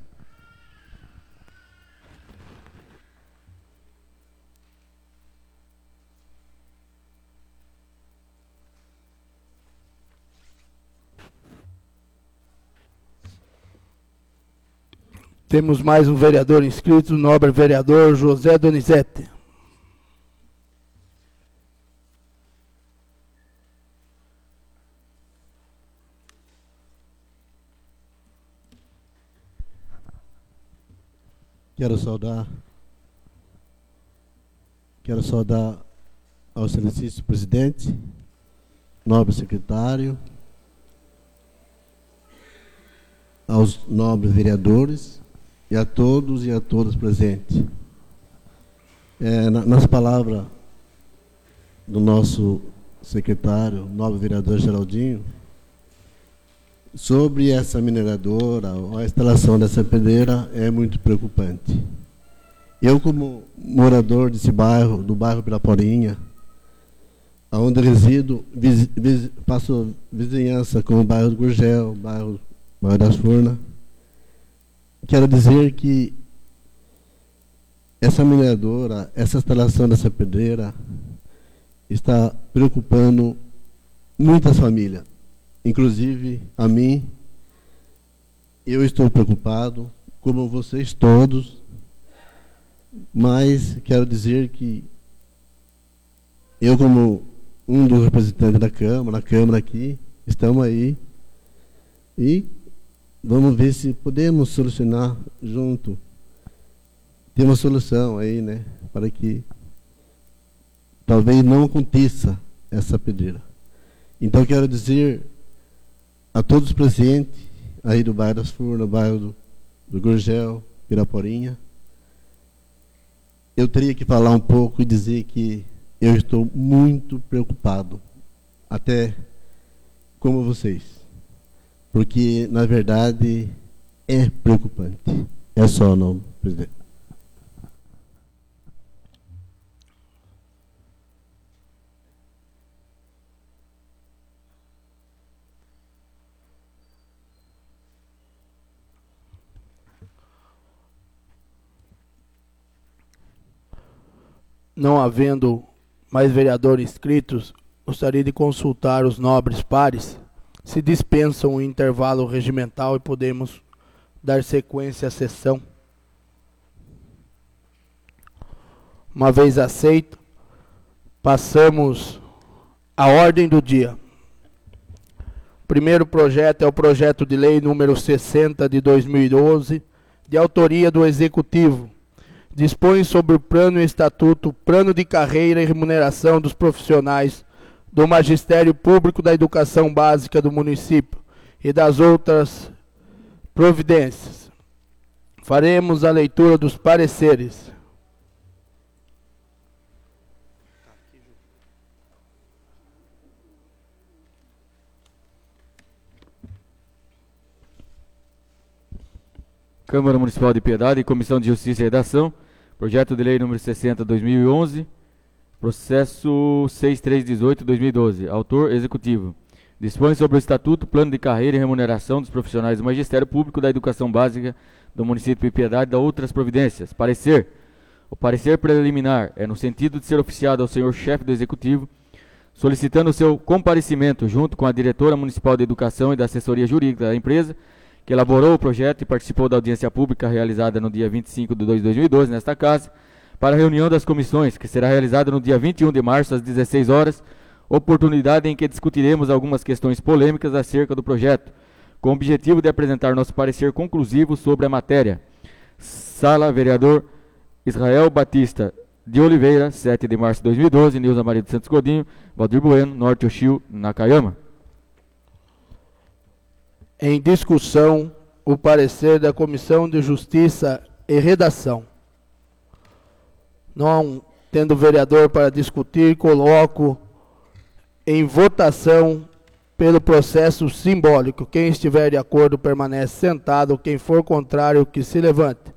Temos mais um vereador inscrito, o nobre vereador José Donizete. Quero saudar, quero saudar ao excelentíssimo presidente, nobre secretário, aos nobres vereadores e a todos e a todas presentes. É, na, nas palavras do nosso secretário, nobre vereador Geraldinho, sobre essa mineradora, ou a instalação dessa pedreira, é muito preocupante. Eu, como morador desse bairro, do bairro Piraporinha, onde resido, viz, viz, faço vizinhança com o bairro do Gurgel, o bairro, bairro das Furnas, quero dizer que essa mineradora, essa instalação dessa pedreira, está preocupando muitas famílias. Inclusive a mim. Eu estou preocupado, como vocês todos, mas quero dizer que eu, como um dos representantes da Câmara, a Câmara aqui, estamos aí e vamos ver se podemos solucionar junto. Tem uma solução aí, né, para que talvez não aconteça essa pedreira. Então quero dizer a todos os presentes aí do bairro das Furnas, bairro do, do Gurgel, Piraporinha, eu teria que falar um pouco e dizer que eu estou muito preocupado, até como vocês, porque na verdade é preocupante. É só o nome, presidente. Não havendo mais vereadores inscritos, gostaria de consultar os nobres pares se dispensam o intervalo regimental e podemos dar sequência à sessão. Uma vez aceito, passamos à ordem do dia. primeiro projeto é o projeto de lei número sessenta de dois mil e doze, de autoria do Executivo. Dispõe sobre o plano e estatuto, plano de carreira e remuneração dos profissionais do Magistério Público da Educação Básica do município e das outras providências. Faremos a leitura dos pareceres. Câmara Municipal de Piedade e Comissão de Justiça e Redação, projeto de lei número sessenta, dois mil e onze, processo seis três dezoito, dois mil e doze, autor executivo. Dispõe sobre o estatuto, plano de carreira e remuneração dos profissionais do Magistério Público da Educação Básica do município de Piedade e da outras providências. Parecer. O parecer preliminar é no sentido de ser oficiado ao senhor chefe do Executivo, solicitando o seu comparecimento junto com a diretora municipal de Educação e da assessoria jurídica da empresa, que elaborou o projeto e participou da audiência pública realizada no dia vinte e cinco de dois de dois mil e doze nesta casa, para a reunião das comissões, que será realizada no dia vinte e um de março, às dezesseis horas, oportunidade em que discutiremos algumas questões polêmicas acerca do projeto, com o objetivo de apresentar nosso parecer conclusivo sobre a matéria. Sala, vereador Israel Batista de Oliveira, sete de março de dois mil e doze, Nilza Maria dos Santos Godinho, Valdir Bueno, Norte Oxil, Nakayama. Em discussão, o parecer da Comissão de Justiça e Redação. Não tendo vereador para discutir, coloco em votação pelo processo simbólico. Quem estiver de acordo permanece sentado, quem for contrário que se levante.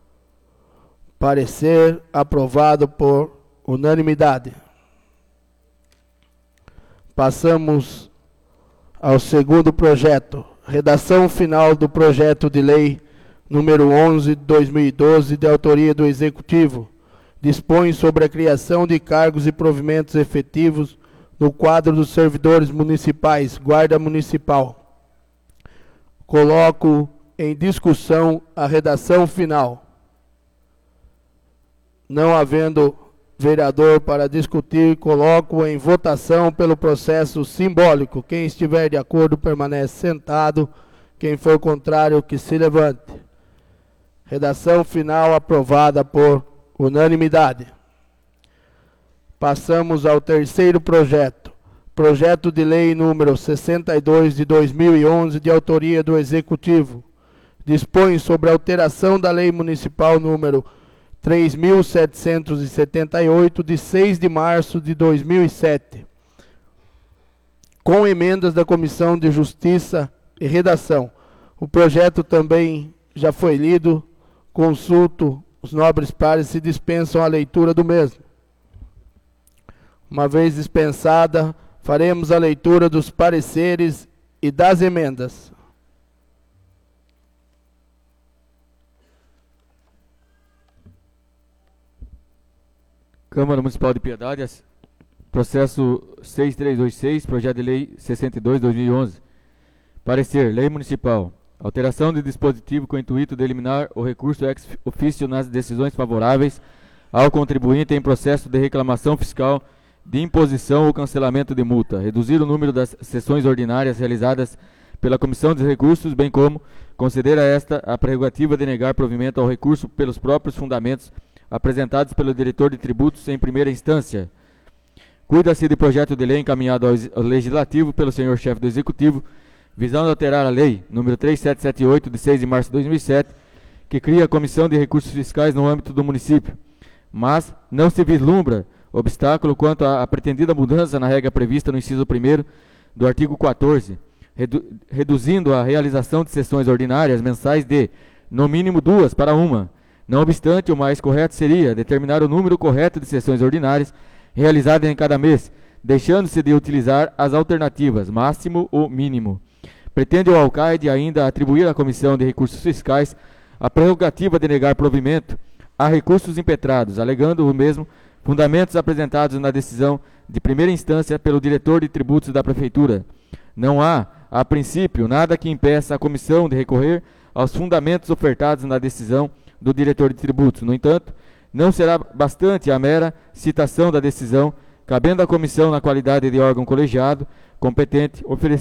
Parecer aprovado por unanimidade. Passamos ao segundo projeto. Redação final do projeto de lei número onze de dois mil e doze, de autoria do Executivo. Dispõe sobre a criação de cargos e provimentos efetivos no quadro dos servidores municipais, Guarda Municipal. Coloco em discussão a redação final. Não havendo vereador para discutir, coloco em votação pelo processo simbólico. Quem estiver de acordo permanece sentado, quem for contrário que se levante. Redação final aprovada por unanimidade. Passamos ao terceiro projeto. Projeto de lei número sessenta e dois de dois mil e onze, de autoria do Executivo. Dispõe sobre a alteração da Lei Municipal número três mil setecentos e setenta e oito, de seis de março de dois mil e sete, com emendas da Comissão de Justiça e Redação. O projeto também já foi lido, consulto os nobres pares se dispensam a leitura do mesmo. Uma vez dispensada, faremos a leitura dos pareceres e das emendas. Câmara Municipal de Piedade, processo seis três dois seis, projeto de lei sessenta e dois de dois mil e onze. Parecer, lei municipal. Alteração de dispositivo com o intuito de eliminar o recurso ex officio nas decisões favoráveis ao contribuinte em processo de reclamação fiscal, de imposição ou cancelamento de multa. Reduzir o número das sessões ordinárias realizadas pela Comissão de Recursos, bem como conceder a esta a prerrogativa de negar provimento ao recurso pelos próprios fundamentos apresentados pelo diretor de tributos em primeira instância. Cuida-se de projeto de lei encaminhado ao Legislativo pelo senhor chefe do Executivo, visando alterar a lei número três sete sete oito, de seis de março de dois mil e sete, que cria a Comissão de Recursos Fiscais no âmbito do município. Mas não se vislumbra obstáculo quanto à pretendida mudança na regra prevista no inciso primeiro do artigo quatorze, redu reduzindo a realização de sessões ordinárias mensais de, no mínimo, duas para uma. Não obstante, o mais correto seria determinar o número correto de sessões ordinárias realizadas em cada mês, deixando-se de utilizar as alternativas máximo ou mínimo. Pretende o Alcaide ainda atribuir à Comissão de Recursos Fiscais a prerrogativa de negar provimento a recursos impetrados, alegando o mesmo fundamentos apresentados na decisão de primeira instância pelo diretor de tributos da Prefeitura. Não há, a princípio, nada que impeça a Comissão de recorrer aos fundamentos ofertados na decisão do diretor de tributos. No entanto, não será bastante a mera citação da decisão, cabendo à comissão, na qualidade de órgão colegiado competente, oferecer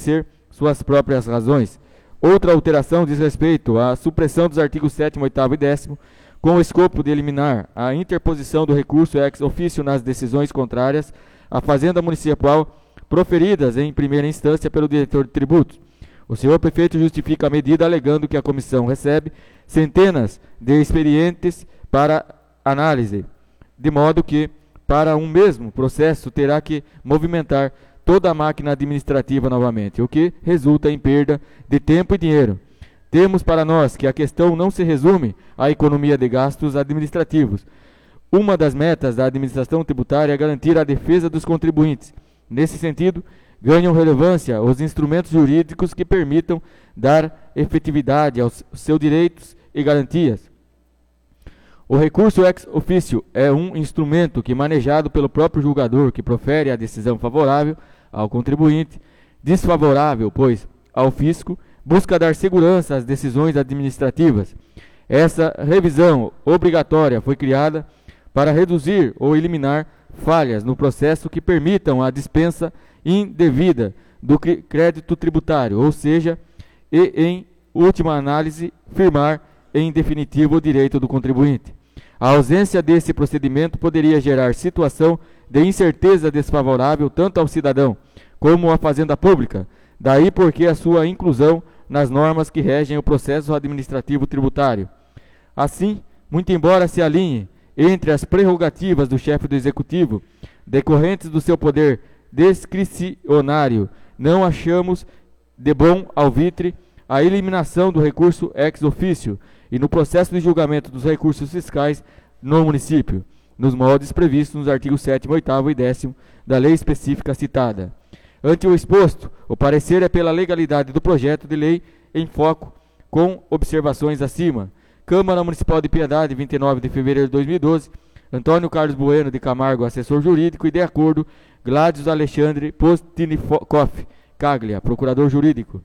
suas próprias razões. Outra alteração diz respeito à supressão dos artigos sétimo, oitavo e décimo, com o escopo de eliminar a interposição do recurso ex officio nas decisões contrárias à Fazenda Municipal proferidas em primeira instância pelo diretor de tributos. O senhor prefeito justifica a medida alegando que a comissão recebe centenas de expedientes para análise, de modo que, para um mesmo processo, terá que movimentar toda a máquina administrativa novamente, o que resulta em perda de tempo e dinheiro. Temos para nós que a questão não se resume à economia de gastos administrativos. Uma das metas da administração tributária é garantir a defesa dos contribuintes. Nesse sentido, ganham relevância os instrumentos jurídicos que permitam dar efetividade aos seus direitos e garantias. O recurso ex officio é um instrumento que, manejado pelo próprio julgador que profere a decisão favorável ao contribuinte, desfavorável, pois, ao fisco, busca dar segurança às decisões administrativas. Essa revisão obrigatória foi criada para reduzir ou eliminar falhas no processo que permitam a dispensa indevida do crédito tributário, ou seja, e, em última análise, firmar em definitivo o direito do contribuinte. A ausência desse procedimento poderia gerar situação de incerteza desfavorável tanto ao cidadão como à fazenda pública, daí porque a sua inclusão nas normas que regem o processo administrativo tributário. Assim, muito embora se alinhe entre as prerrogativas do chefe do executivo, decorrentes do seu poder discricionário, não achamos de bom alvitre a eliminação do recurso ex officio e no processo de julgamento dos recursos fiscais no município, nos moldes previstos nos artigos sétimo, oitavo e décimo da lei específica citada. Ante o exposto, o parecer é pela legalidade do projeto de lei em foco, com observações acima. Câmara Municipal de Piedade, vinte e nove de fevereiro de dois mil e doze, Antônio Carlos Bueno de Camargo, assessor jurídico, e de acordo, Gládios Alexandre Postnikoff Caglia, procurador jurídico.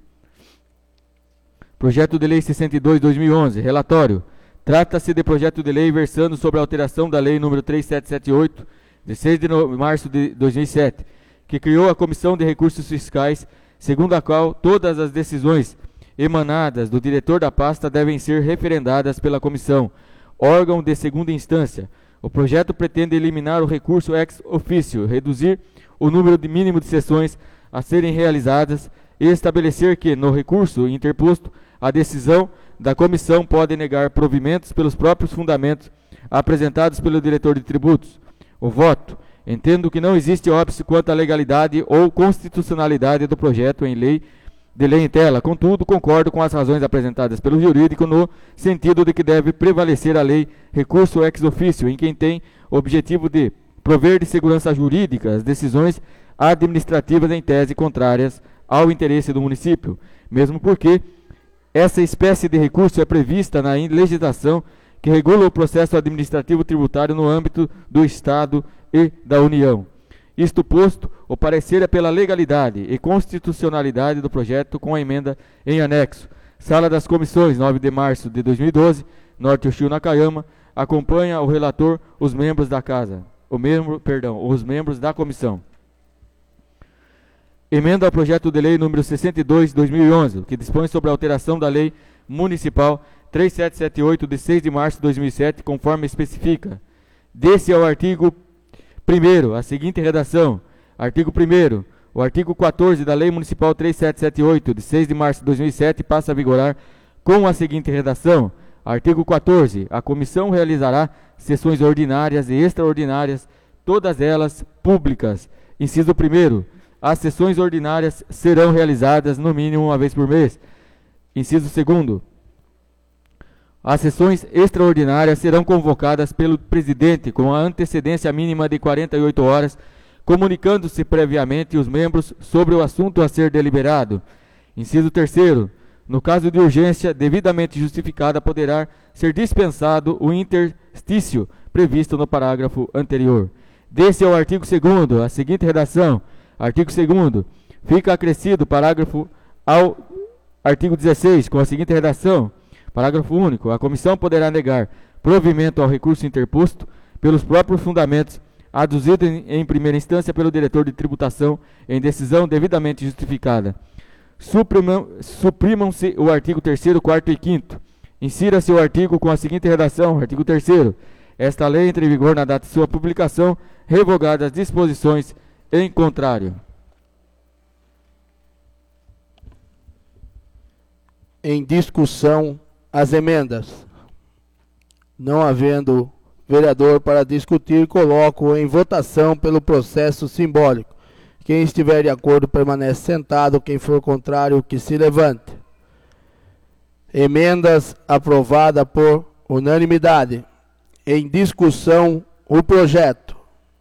Projeto de Lei sessenta e dois de dois mil e onze, relatório. Trata-se de projeto de lei versando sobre a alteração da Lei número três mil setecentos e setenta e oito, de seis de março de dois mil e sete, que criou a Comissão de Recursos Fiscais, segundo a qual todas as decisões emanadas do diretor da pasta devem ser referendadas pela comissão, órgão de segunda instância. O projeto pretende eliminar o recurso ex officio, reduzir o número de mínimo de sessões a serem realizadas e estabelecer que, no recurso interposto, a decisão da comissão pode negar provimentos pelos próprios fundamentos apresentados pelo diretor de tributos. O voto. Entendo que não existe óbice quanto à legalidade ou constitucionalidade do projeto em lei de lei em tela. Contudo, concordo com as razões apresentadas pelo jurídico no sentido de que deve prevalecer a lei recurso ex officio, em quem tem o objetivo de prover de segurança jurídica as decisões administrativas em tese contrárias ao interesse do município, mesmo porque essa espécie de recurso é prevista na legislação que regula o processo administrativo tributário no âmbito do Estado e da União. Isto posto, o parecer é pela legalidade e constitucionalidade do projeto com a emenda em anexo. Sala das Comissões, nove de março de dois mil e doze, Norte Uchiu Nakayama, acompanha o relator, os membros da casa, o membro, perdão, os membros da comissão. Emenda ao projeto de lei número sessenta e dois de dois mil e onze, que dispõe sobre a alteração da lei municipal três mil setecentos e setenta e oito, de seis de março de dois mil e sete, conforme especifica. Desse ao artigo primeiro, a seguinte redação. Artigo primeiro. O artigo quatorze da Lei Municipal três mil setecentos e setenta e oito, de seis de março de dois mil e sete, passa a vigorar com a seguinte redação. Artigo quatorze. A comissão realizará sessões ordinárias e extraordinárias, todas elas públicas. Inciso primeiro. As sessões ordinárias serão realizadas no mínimo uma vez por mês. Inciso segundo. As sessões extraordinárias serão convocadas pelo presidente com a antecedência mínima de quarenta e oito horas, comunicando-se previamente os membros sobre o assunto a ser deliberado. Inciso terceiro. No caso de urgência devidamente justificada, poderá ser dispensado o interstício previsto no parágrafo anterior. Desse é o artigo segundo, a seguinte redação. Artigo segundo. Fica acrescido parágrafo ao artigo dezesseis, com a seguinte redação. Parágrafo único. A comissão poderá negar provimento ao recurso interposto pelos próprios fundamentos, aduzido em, em primeira instância pelo diretor de tributação, em decisão devidamente justificada. Suprimam, suprimam-se o artigo terceiro, quarto e quinto. Insira-se o artigo com a seguinte redação: artigo terceiro. Esta lei entra em vigor na data de sua publicação, revogadas as disposições em contrário. Em discussão, as emendas. Não havendo vereador para discutir, coloco em votação pelo processo simbólico. Quem estiver de acordo permanece sentado, quem for contrário, que se levante. Emendas aprovada por unanimidade. Em discussão, o projeto.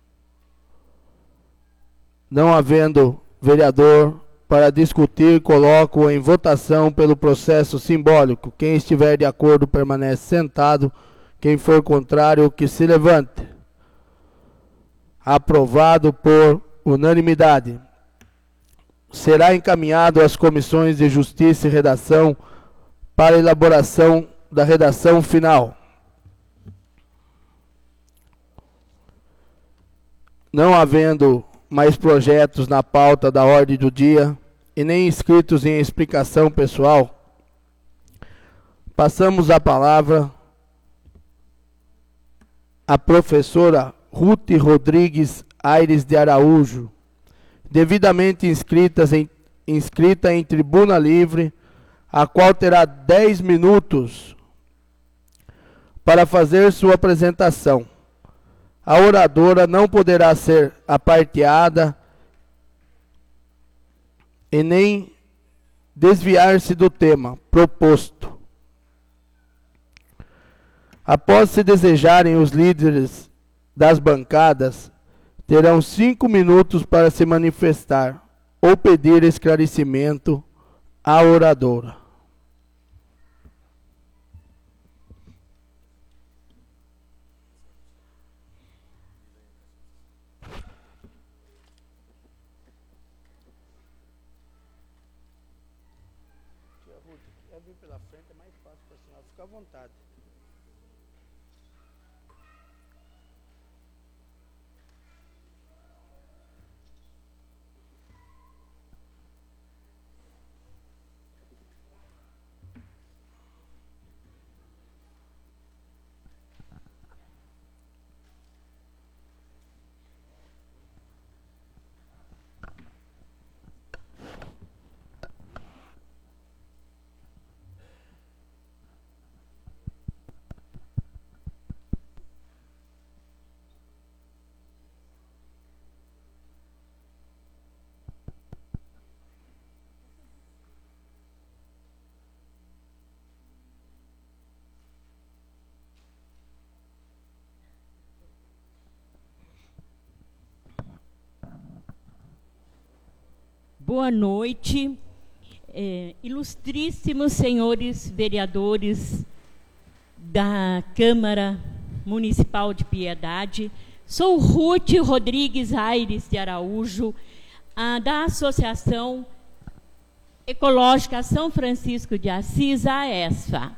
Não havendo vereador para discutir, coloco em votação pelo processo simbólico. Quem estiver de acordo permanece sentado, quem for contrário, que se levante. Aprovado por unanimidade. Será encaminhado às comissões de Justiça e Redação para elaboração da redação final. Não havendo mais projetos na pauta da ordem do dia e nem inscritos em explicação pessoal, passamos a palavra à professora Ruth Rodrigues Aires de Araújo, devidamente inscritas em, inscrita em tribuna livre, a qual terá dez minutos para fazer sua apresentação. A oradora não poderá ser aparteada e nem desviar-se do tema proposto. Após se desejarem, os líderes das bancadas terão cinco minutos para se manifestar ou pedir esclarecimento à oradora. Quer vir pela frente, é mais fácil para a senhora, fica à vontade. Boa noite, é, ilustríssimos senhores vereadores da Câmara Municipal de Piedade. Sou Ruth Rodrigues Aires de Araújo, a, da Associação Ecológica São Francisco de Assis, a ESFA.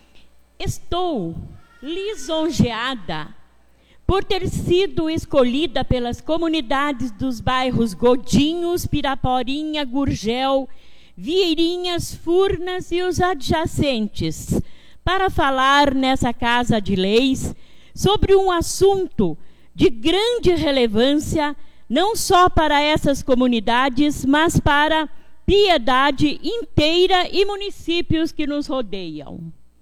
Estou lisonjeada por ter sido escolhida pelas comunidades dos bairros Godinhos, Piraporinha, Gurgel, Vieirinhas, Furnas e os adjacentes, para falar nessa Casa de Leis sobre um assunto de grande relevância, não só para essas comunidades, mas para Piedade inteira e municípios que nos rodeiam.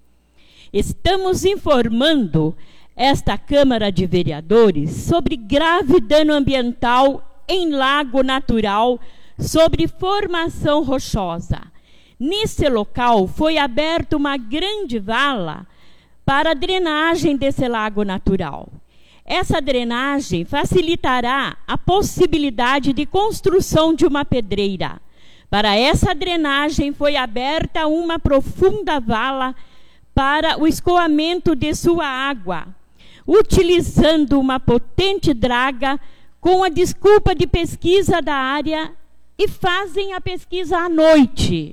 Estamos informando esta Câmara de Vereadores sobre grave dano ambiental em lago natural sobre formação rochosa. Nesse local foi aberta uma grande vala para a drenagem desse lago natural. Essa drenagem facilitará a possibilidade de construção de uma pedreira. Para essa drenagem foi aberta uma profunda vala para o escoamento de sua água, utilizando uma potente draga com a desculpa de pesquisa da área, e fazem a pesquisa à noite.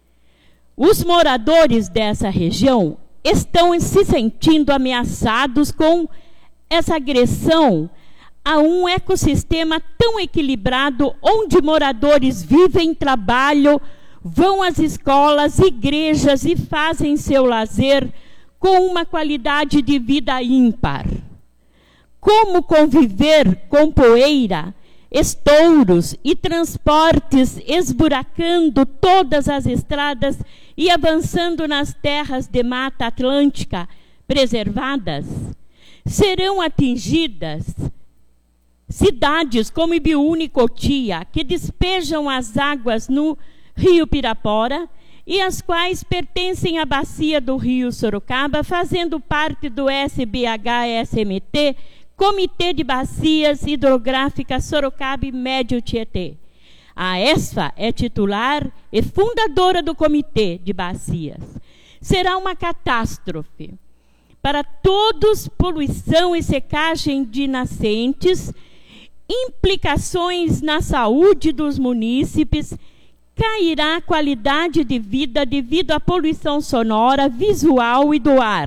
Os moradores dessa região estão se sentindo ameaçados com essa agressão a um ecossistema tão equilibrado, onde moradores vivem, trabalham, vão às escolas, igrejas e fazem seu lazer com uma qualidade de vida ímpar. Como conviver com poeira, estouros e transportes esburacando todas as estradas e avançando nas terras de Mata Atlântica preservadas? Serão atingidas cidades como Ibiúna e Cotia, que despejam as águas no Rio Pirapora e as quais pertencem à bacia do Rio Sorocaba, fazendo parte do S B H S M T, Comitê de Bacias Hidrográficas Sorocaba e Médio Tietê. A ESFA é titular e fundadora do Comitê de Bacias. Será uma catástrofe para todos, poluição e secagem de nascentes, implicações na saúde dos munícipes, cairá a qualidade de vida devido à poluição sonora, visual e do ar.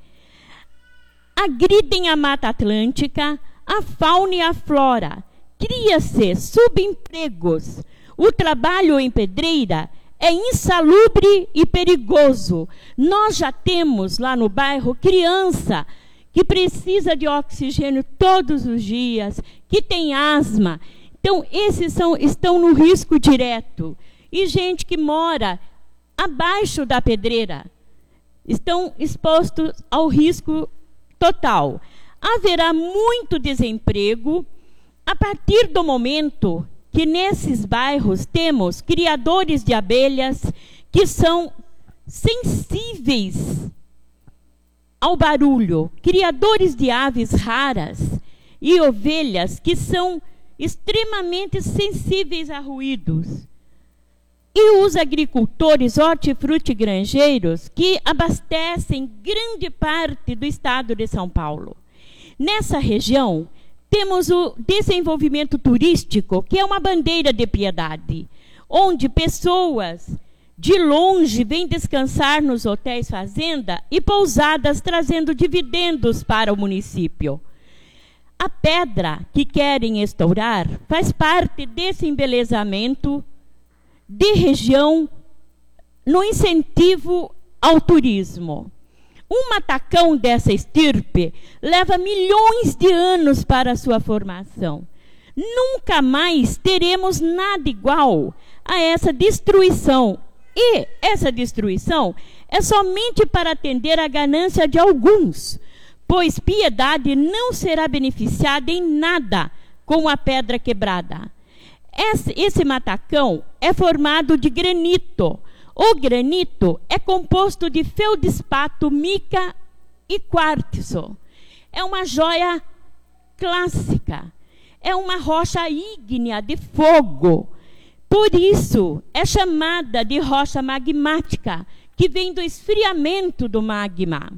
Agridem a Mata Atlântica, a fauna e a flora. Cria-se subempregos. O trabalho em pedreira é insalubre e perigoso. Nós já temos lá no bairro criança que precisa de oxigênio todos os dias, que tem asma. Então, esses são, estão no risco direto. E gente que mora abaixo da pedreira estão expostos ao risco total. Haverá muito desemprego a partir do momento que nesses bairros temos criadores de abelhas que são sensíveis ao barulho, criadores de aves raras e ovelhas que são extremamente sensíveis a ruídos. E os agricultores hortifrutigranjeiros que abastecem grande parte do estado de São Paulo. Nessa região, temos o desenvolvimento turístico, que é uma bandeira de piedade, onde pessoas de longe vêm descansar nos hotéis fazenda e pousadas, trazendo dividendos para o município. A pedra que querem estourar faz parte desse embelezamento de região no incentivo ao turismo. Um matacão dessa estirpe leva milhões de anos para a sua formação. Nunca mais teremos nada igual a essa destruição. E essa destruição é somente para atender à ganância de alguns, pois Piedade não será beneficiada em nada com a pedra quebrada. Esse, esse matacão é formado de granito. O granito é composto de feldespato, mica e quartzo. É uma joia clássica. É uma rocha ígnea de fogo. Por isso, é chamada de rocha magmática, que vem do esfriamento do magma.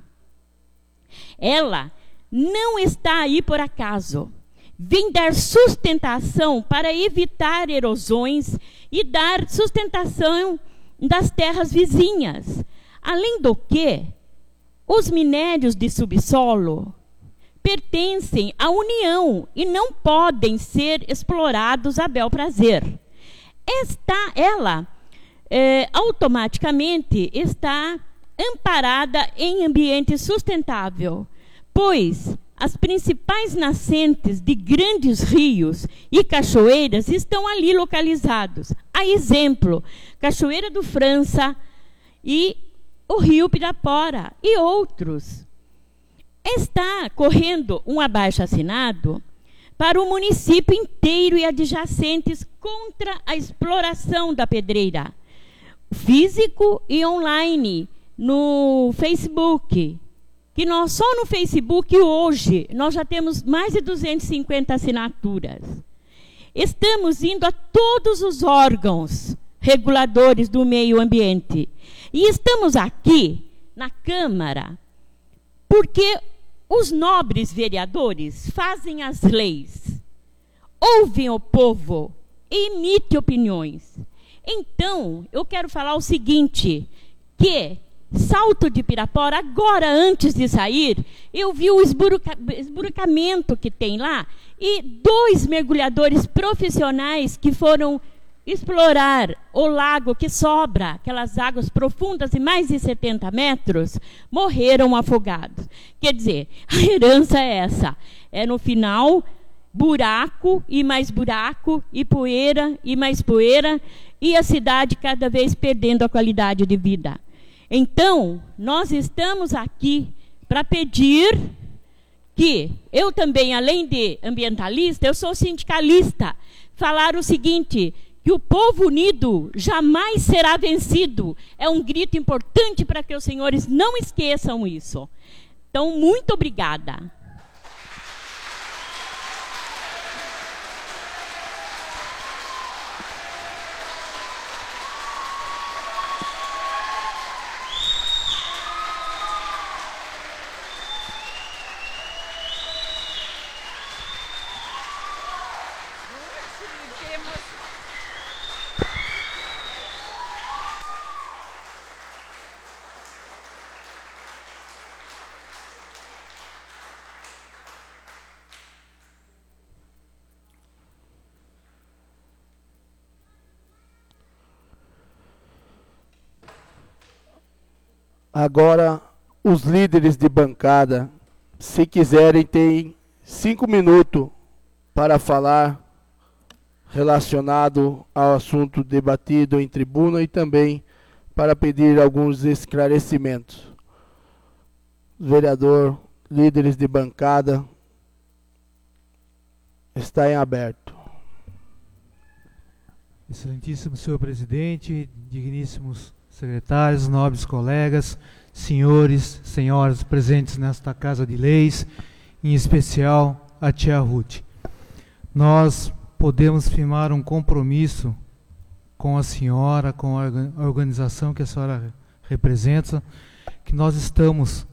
Ela não está aí por acaso. Vem dar sustentação para evitar erosões e dar sustentação das terras vizinhas. Além do que, os minérios de subsolo pertencem à União e não podem ser explorados a bel prazer. Está, ela é, automaticamente está amparada em ambiente sustentável, pois as principais nascentes de grandes rios e cachoeiras estão ali localizados. A exemplo, Cachoeira do França e o Rio Pirapora e outros. Está correndo um abaixo-assinado para o município inteiro e adjacentes contra a exploração da pedreira, físico e online, no Facebook. Que nós, só no Facebook hoje, nós já temos mais de duzentas e cinquenta assinaturas. Estamos indo a todos os órgãos reguladores do meio ambiente. E estamos aqui, na Câmara, porque os nobres vereadores fazem as leis, ouvem o povo e emitem opiniões. Então, eu quero falar o seguinte, que Salto de Pirapora, agora antes de sair, eu vi o esburuca, esburacamento que tem lá e dois mergulhadores profissionais que foram explorar o lago que sobra, aquelas águas profundas de mais de setenta metros, morreram afogados. Quer dizer, a herança é essa. É no final, buraco e mais buraco, e poeira e mais poeira, e a cidade cada vez perdendo a qualidade de vida. Então, nós estamos aqui para pedir que eu também, além de ambientalista, eu sou sindicalista, falar o seguinte, que o povo unido jamais será vencido. É um grito importante para que os senhores não esqueçam isso. Então, muito obrigada. Agora, os líderes de bancada, se quiserem, têm cinco minutos para falar relacionado ao assunto debatido em tribuna e também para pedir alguns esclarecimentos. Vereador, líderes de bancada, está em aberto. Excelentíssimo senhor presidente, digníssimos secretários, nobres colegas, senhores, senhoras presentes nesta Casa de Leis, em especial a tia Ruth. Nós podemos firmar um compromisso com a senhora, com a organização que a senhora representa, que nós estamos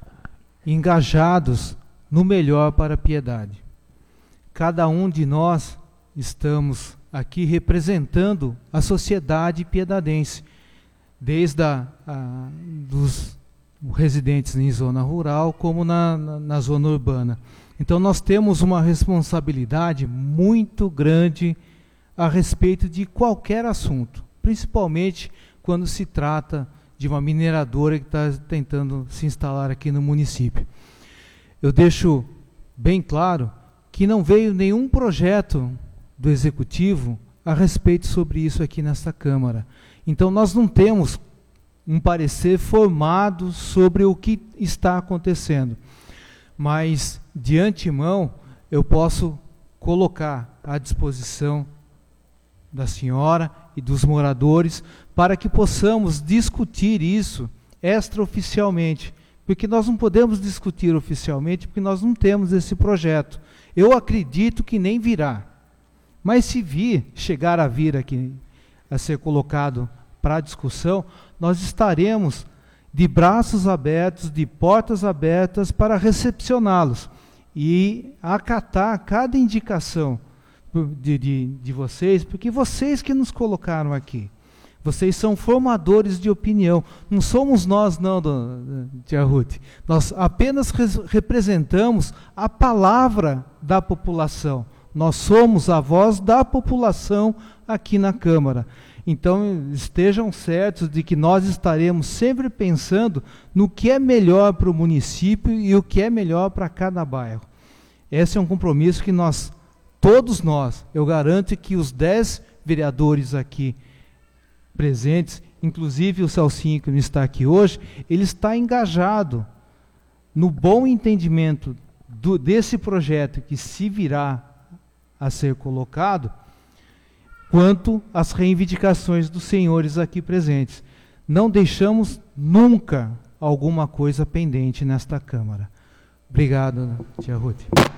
engajados no melhor para a Piedade. Cada um de nós estamos aqui representando a sociedade piedadense, desde a, a, dos residentes em zona rural, como na, na, na zona urbana. Então, nós temos uma responsabilidade muito grande a respeito de qualquer assunto, principalmente quando se trata de uma mineradora que está tentando se instalar aqui no município. Eu deixo bem claro que não veio nenhum projeto do Executivo a respeito sobre isso aqui nesta Câmara. Então, nós não temos um parecer formado sobre o que está acontecendo. Mas, de antemão, eu posso colocar à disposição da senhora e dos moradores para que possamos discutir isso extraoficialmente. Porque nós não podemos discutir oficialmente, porque nós não temos esse projeto. Eu acredito que nem virá. Mas se vir, chegar a vir aqui, a ser colocado para a discussão, nós estaremos de braços abertos, de portas abertas para recepcioná-los e acatar cada indicação de, de, de vocês, porque vocês que nos colocaram aqui. Vocês são formadores de opinião. Não somos nós, não, do, tia Ruth. Nós apenas re representamos a palavra da população. Nós somos a voz da população aqui na Câmara. Então, estejam certos de que nós estaremos sempre pensando no que é melhor para o município e o que é melhor para cada bairro. Esse é um compromisso que nós, todos nós, eu garanto que os dez vereadores aqui presentes, inclusive o Celcinho que não está aqui hoje, ele está engajado no bom entendimento do, desse projeto que se virá a ser colocado, quanto às reivindicações dos senhores aqui presentes. Não deixamos nunca alguma coisa pendente nesta Câmara. Obrigado, tia Ruth.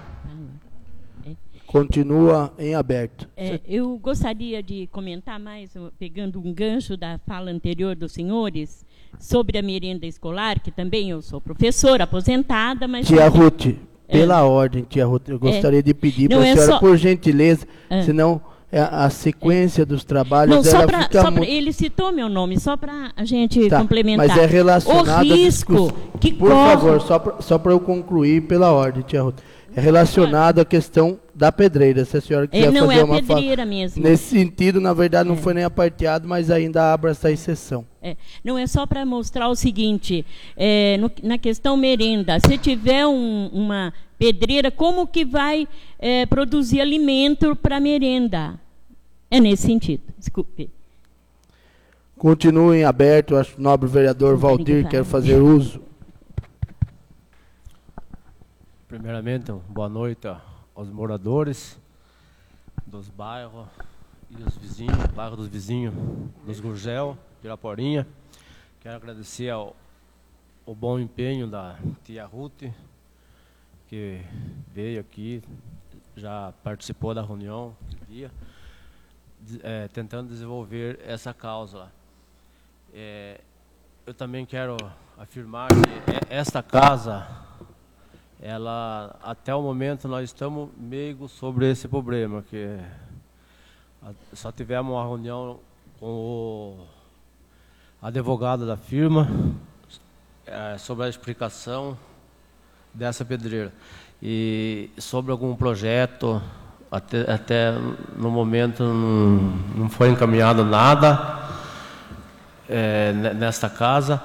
Continua em aberto. É, eu gostaria de comentar mais, pegando um gancho da fala anterior dos senhores, sobre a merenda escolar, que também eu sou professora, aposentada, mas... Tia Ruth, pela é, ordem, tia Ruth, eu gostaria é, de pedir para a senhora, só, por gentileza, é, senão... a sequência dos trabalhos... Não, só ela pra, fica só pra, ele citou meu nome, só para a gente tá, complementar. Mas é relacionado... O risco que Por corre... favor, só para só para eu concluir pela ordem, tia Ruth. É relacionado à questão da pedreira, se a senhora quiser É, não, fazer é a uma fala. pedreira mesmo. Nesse sentido, na verdade, não É. foi nem aparteado, mas ainda abre essa exceção. É, não, é só para mostrar o seguinte, é, no- na questão merenda, se tiver um- uma pedreira, como que vai é, produzir alimento para merenda? É nesse sentido, desculpe. Continue em aberto, acho que o nobre vereador Não tem Valdir que quer falar. fazer uso. Primeiramente, boa noite aos moradores dos bairros e os vizinhos, bairro dos vizinhos, dos Gurgel, Piraporinha. Quero agradecer ao, ao bom empenho da tia Ruth, que veio aqui, já participou da reunião do dia, de- eh, tentando desenvolver essa causa. Eh, eu também quero afirmar que e- esta casa, ela, até o momento, nós estamos meigos sobre esse problema, que a- só tivemos uma reunião com o advogado da firma eh, sobre a explicação dessa pedreira. E sobre algum projeto, até, até no momento não, não foi encaminhado nada eh, ne- nesta casa.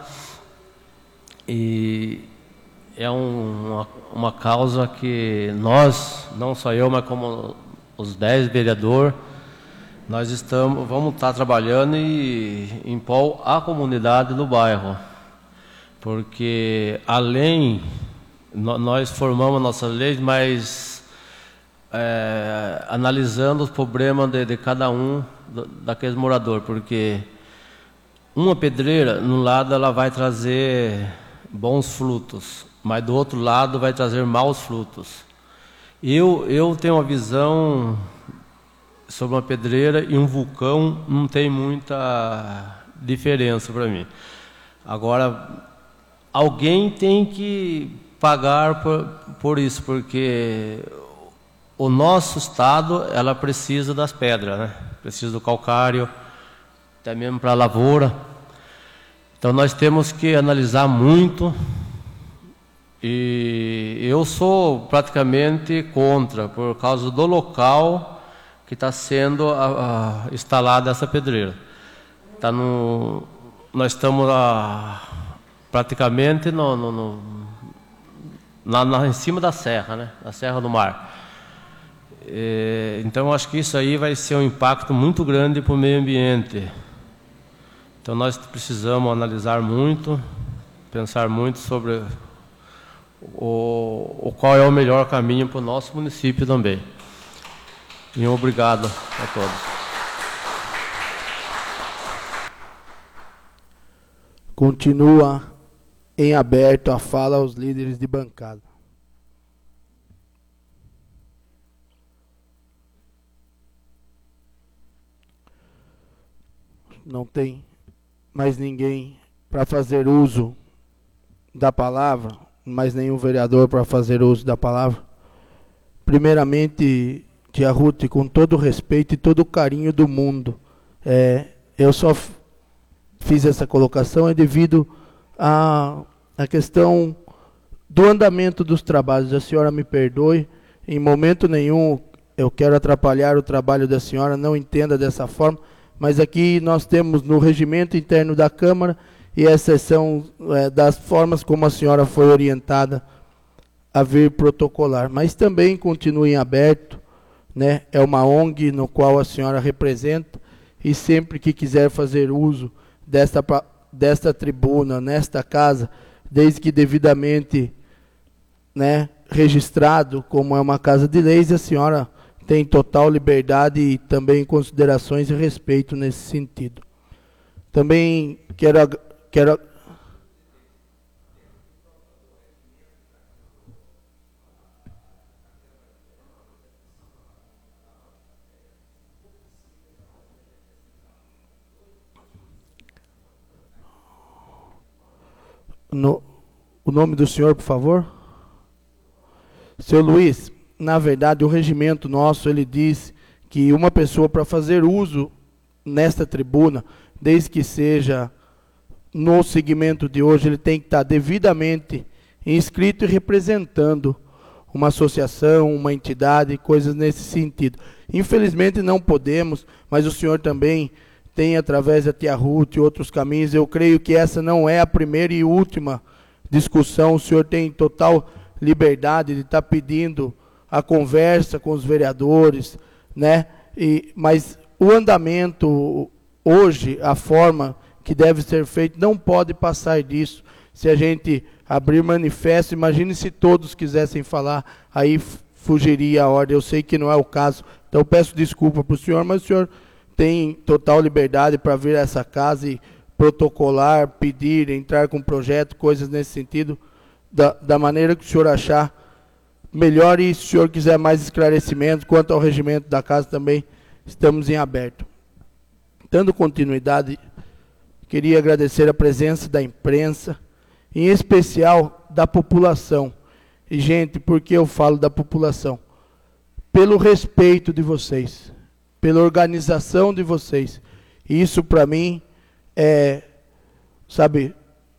E é um- uma, uma causa que nós, não só eu, mas como os dez vereadores, nós estamos, vamos estar trabalhando e, em prol à comunidade do bairro. Porque além, no- nós formamos nossas leis, mas é, analisando os problemas de, de cada um do- daqueles moradores. Porque uma pedreira, no lado, ela vai trazer bons frutos, mas do outro lado vai trazer maus frutos. Eu, eu tenho uma visão sobre uma pedreira e um vulcão, não tem muita diferença para mim. Agora, alguém tem que pagar por, por isso, porque o nosso estado, ela precisa das pedras, né? Precisa do calcário, até mesmo para a lavoura. Então nós temos que analisar muito, e eu sou praticamente contra, por causa do local que está sendo a, a, instalada essa pedreira. Tá no, nós estamos a, praticamente no, no, no, na, na, em cima da serra, né? Na Serra do Mar. É, então eu acho que isso aí vai ser um impacto muito grande para o meio ambiente. Então nós precisamos analisar muito, pensar muito sobre o, o qual é o melhor caminho para o nosso município também. E obrigado a todos. Continua em aberto a fala aos líderes de bancada. Não tem mais ninguém para fazer uso da palavra, mais nenhum vereador para fazer uso da palavra. Primeiramente, tia Ruth, com todo o respeito e todo o carinho do mundo, é, eu só f- fiz essa colocação é devido à à questão do andamento dos trabalhos. A senhora me perdoe, em momento nenhum eu quero atrapalhar o trabalho da senhora, não entenda dessa forma, mas aqui nós temos no regimento interno da Câmara e a exceção é, das formas como a senhora foi orientada a vir protocolar. Mas também continue em aberto, né? É uma O N G no qual a senhora representa, e sempre que quiser fazer uso desta, pa- desta tribuna, nesta casa, desde que devidamente, né, registrado como é uma casa de leis, a senhora tem total liberdade e também considerações e respeito nesse sentido. Também quero, ag- quero no, o nome do senhor, por favor? Seu Luiz, na verdade, o regimento nosso, ele diz que uma pessoa, para fazer uso nesta tribuna, desde que seja no segmento de hoje, ele tem que estar devidamente inscrito e representando uma associação, uma entidade, coisas nesse sentido. Infelizmente não podemos, mas o senhor também tem, através da tia Ruth e outros caminhos. Eu creio que essa não é a primeira e última discussão. O senhor tem total liberdade de estar pedindo a conversa com os vereadores, né? E, mas o andamento hoje, a forma que deve ser feito, não pode passar disso. Se a gente abrir manifesto, imagine se todos quisessem falar, aí fugiria a ordem. Eu sei que não é o caso, então peço desculpa para o senhor, mas o senhor tem total liberdade para vir a essa casa e protocolar, pedir, entrar com projeto, coisas nesse sentido, da, da maneira que o senhor achar melhor. E se o senhor quiser mais esclarecimentos quanto ao regimento da casa, também estamos em aberto. Dando continuidade, queria agradecer a presença da imprensa, em especial da população. E, gente, por que eu falo da população? Pelo respeito de vocês, pela organização de vocês. E isso, para mim, é, sabe,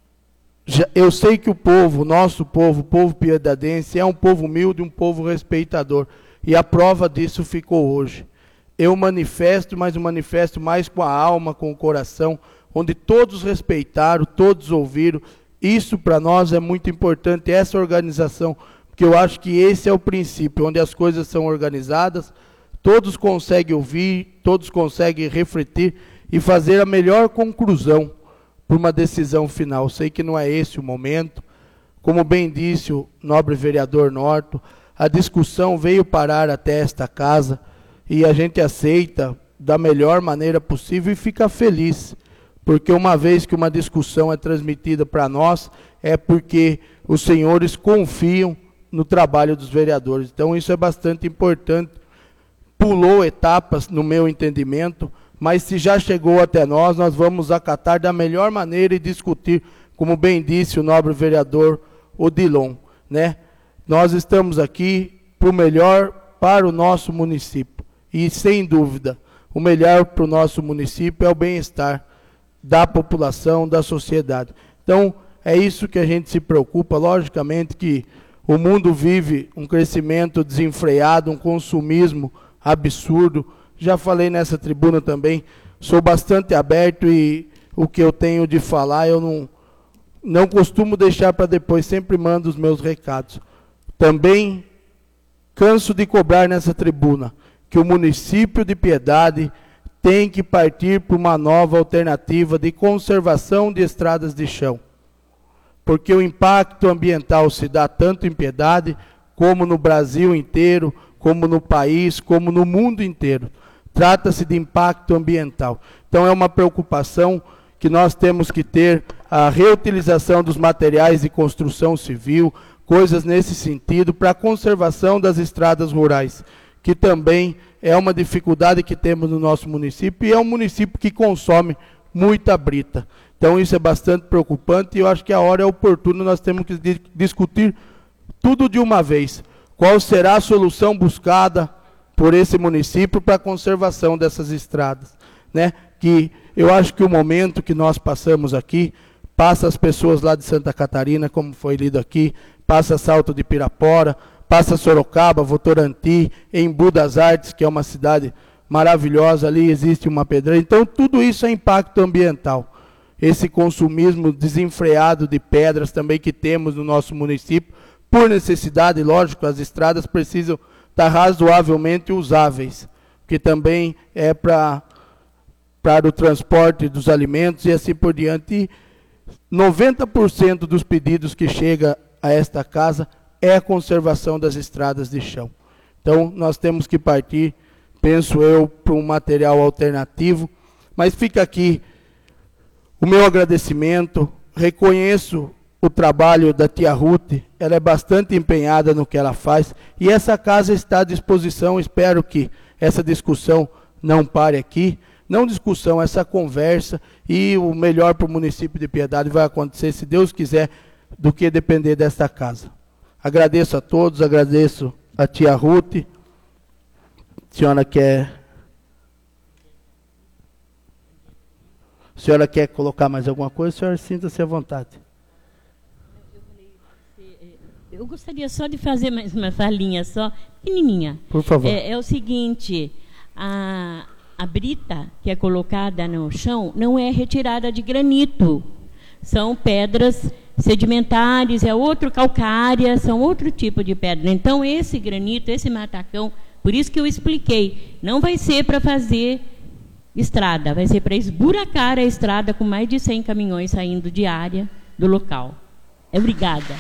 já, eu sei que o povo, nosso povo, o povo piedadense, é um povo humilde, um povo respeitador. E a prova disso ficou hoje. Eu manifesto, mas um manifesto mais com a alma, com o coração, onde todos respeitaram, todos ouviram. Isso para nós é muito importante, essa organização, porque eu acho que esse é o princípio, onde as coisas são organizadas, todos conseguem ouvir, todos conseguem refletir e fazer a melhor conclusão para uma decisão final. Sei que não é esse o momento, como bem disse o nobre vereador Norton, a discussão veio parar até esta casa e a gente aceita da melhor maneira possível e fica feliz. Porque uma vez que uma discussão é transmitida para nós, é porque os senhores confiam no trabalho dos vereadores. Então isso é bastante importante. Pulou etapas, no meu entendimento, mas se já chegou até nós, nós vamos acatar da melhor maneira e discutir, como bem disse o nobre vereador Odilon, né? Nós estamos aqui para o melhor para o nosso município. E, sem dúvida, o melhor para o nosso município é o bem-estar da população, da sociedade. Então, é isso que a gente se preocupa. Logicamente que o mundo vive um crescimento desenfreado, um consumismo absurdo. Já falei nessa tribuna também, sou bastante aberto e o que eu tenho de falar, eu não, não costumo deixar para depois, sempre mando os meus recados. Também canso de cobrar nessa tribuna que o município de Piedade tem que partir para uma nova alternativa de conservação de estradas de chão. Porque o impacto ambiental se dá tanto em Piedade, como no Brasil inteiro, como no país, como no mundo inteiro. Trata-se de impacto ambiental. Então é uma preocupação que nós temos que ter, a reutilização dos materiais de construção civil, coisas nesse sentido, para a conservação das estradas rurais, que também é uma dificuldade que temos no nosso município, e é um município que consome muita brita. Então isso é bastante preocupante, e eu acho que a hora é oportuna, nós temos que discutir tudo de uma vez. Qual será a solução buscada por esse município para a conservação dessas estradas, né? Que eu acho que o momento que nós passamos aqui, passa as pessoas lá de Santa Catarina, como foi lido aqui, passa Salto de Pirapora, passa Sorocaba, Votorantim, Embu das Artes, que é uma cidade maravilhosa, ali existe uma pedreira. Então tudo isso é impacto ambiental. Esse consumismo desenfreado de pedras também que temos no nosso município, por necessidade, lógico, as estradas precisam estar razoavelmente usáveis, que também é para para o transporte dos alimentos e assim por diante. E noventa por cento dos pedidos que chega a esta casa é a conservação das estradas de chão. Então, nós temos que partir, penso eu, para um material alternativo. Mas fica aqui o meu agradecimento, reconheço o trabalho da tia Ruth, ela é bastante empenhada no que ela faz, e essa casa está à disposição, espero que essa discussão não pare aqui, não discussão, essa conversa, e o melhor para o município de Piedade vai acontecer, se Deus quiser, do que depender desta casa. Agradeço a todos, agradeço a tia Ruth. A senhora quer... A senhora quer colocar mais alguma coisa? A senhora sinta-se à vontade. eu gostaria só de fazer mais uma falinha só, pequenininha. Por favor. É, é o seguinte, a, a brita que é colocada no chão não é retirada de granito. São pedras sedimentares, é outro calcária, são outro tipo de pedra. Então, esse granito, esse matacão, por isso que eu expliquei, não vai ser para fazer estrada, vai ser para esburacar a estrada com mais de cem caminhões saindo diária do local. Obrigada.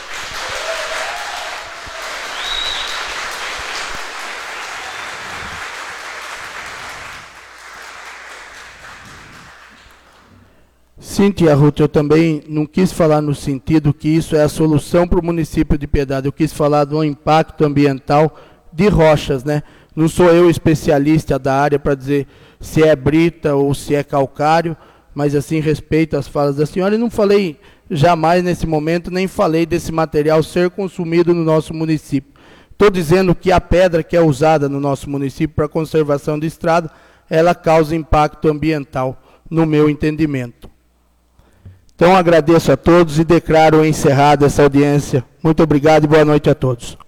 Cíntia Ruth, eu também não quis falar no sentido que isso é a solução para o município de Piedade. Eu quis falar do impacto ambiental de rochas, né? Não sou eu especialista da área para dizer se é brita ou se é calcário, mas assim, respeito às falas da senhora. E não falei jamais nesse momento, nem falei desse material ser consumido no nosso município. Estou dizendo que a pedra que é usada no nosso município para conservação de estrada, ela causa impacto ambiental, no meu entendimento. Então, agradeço a todos e declaro encerrada essa audiência. Muito obrigado e boa noite a todos.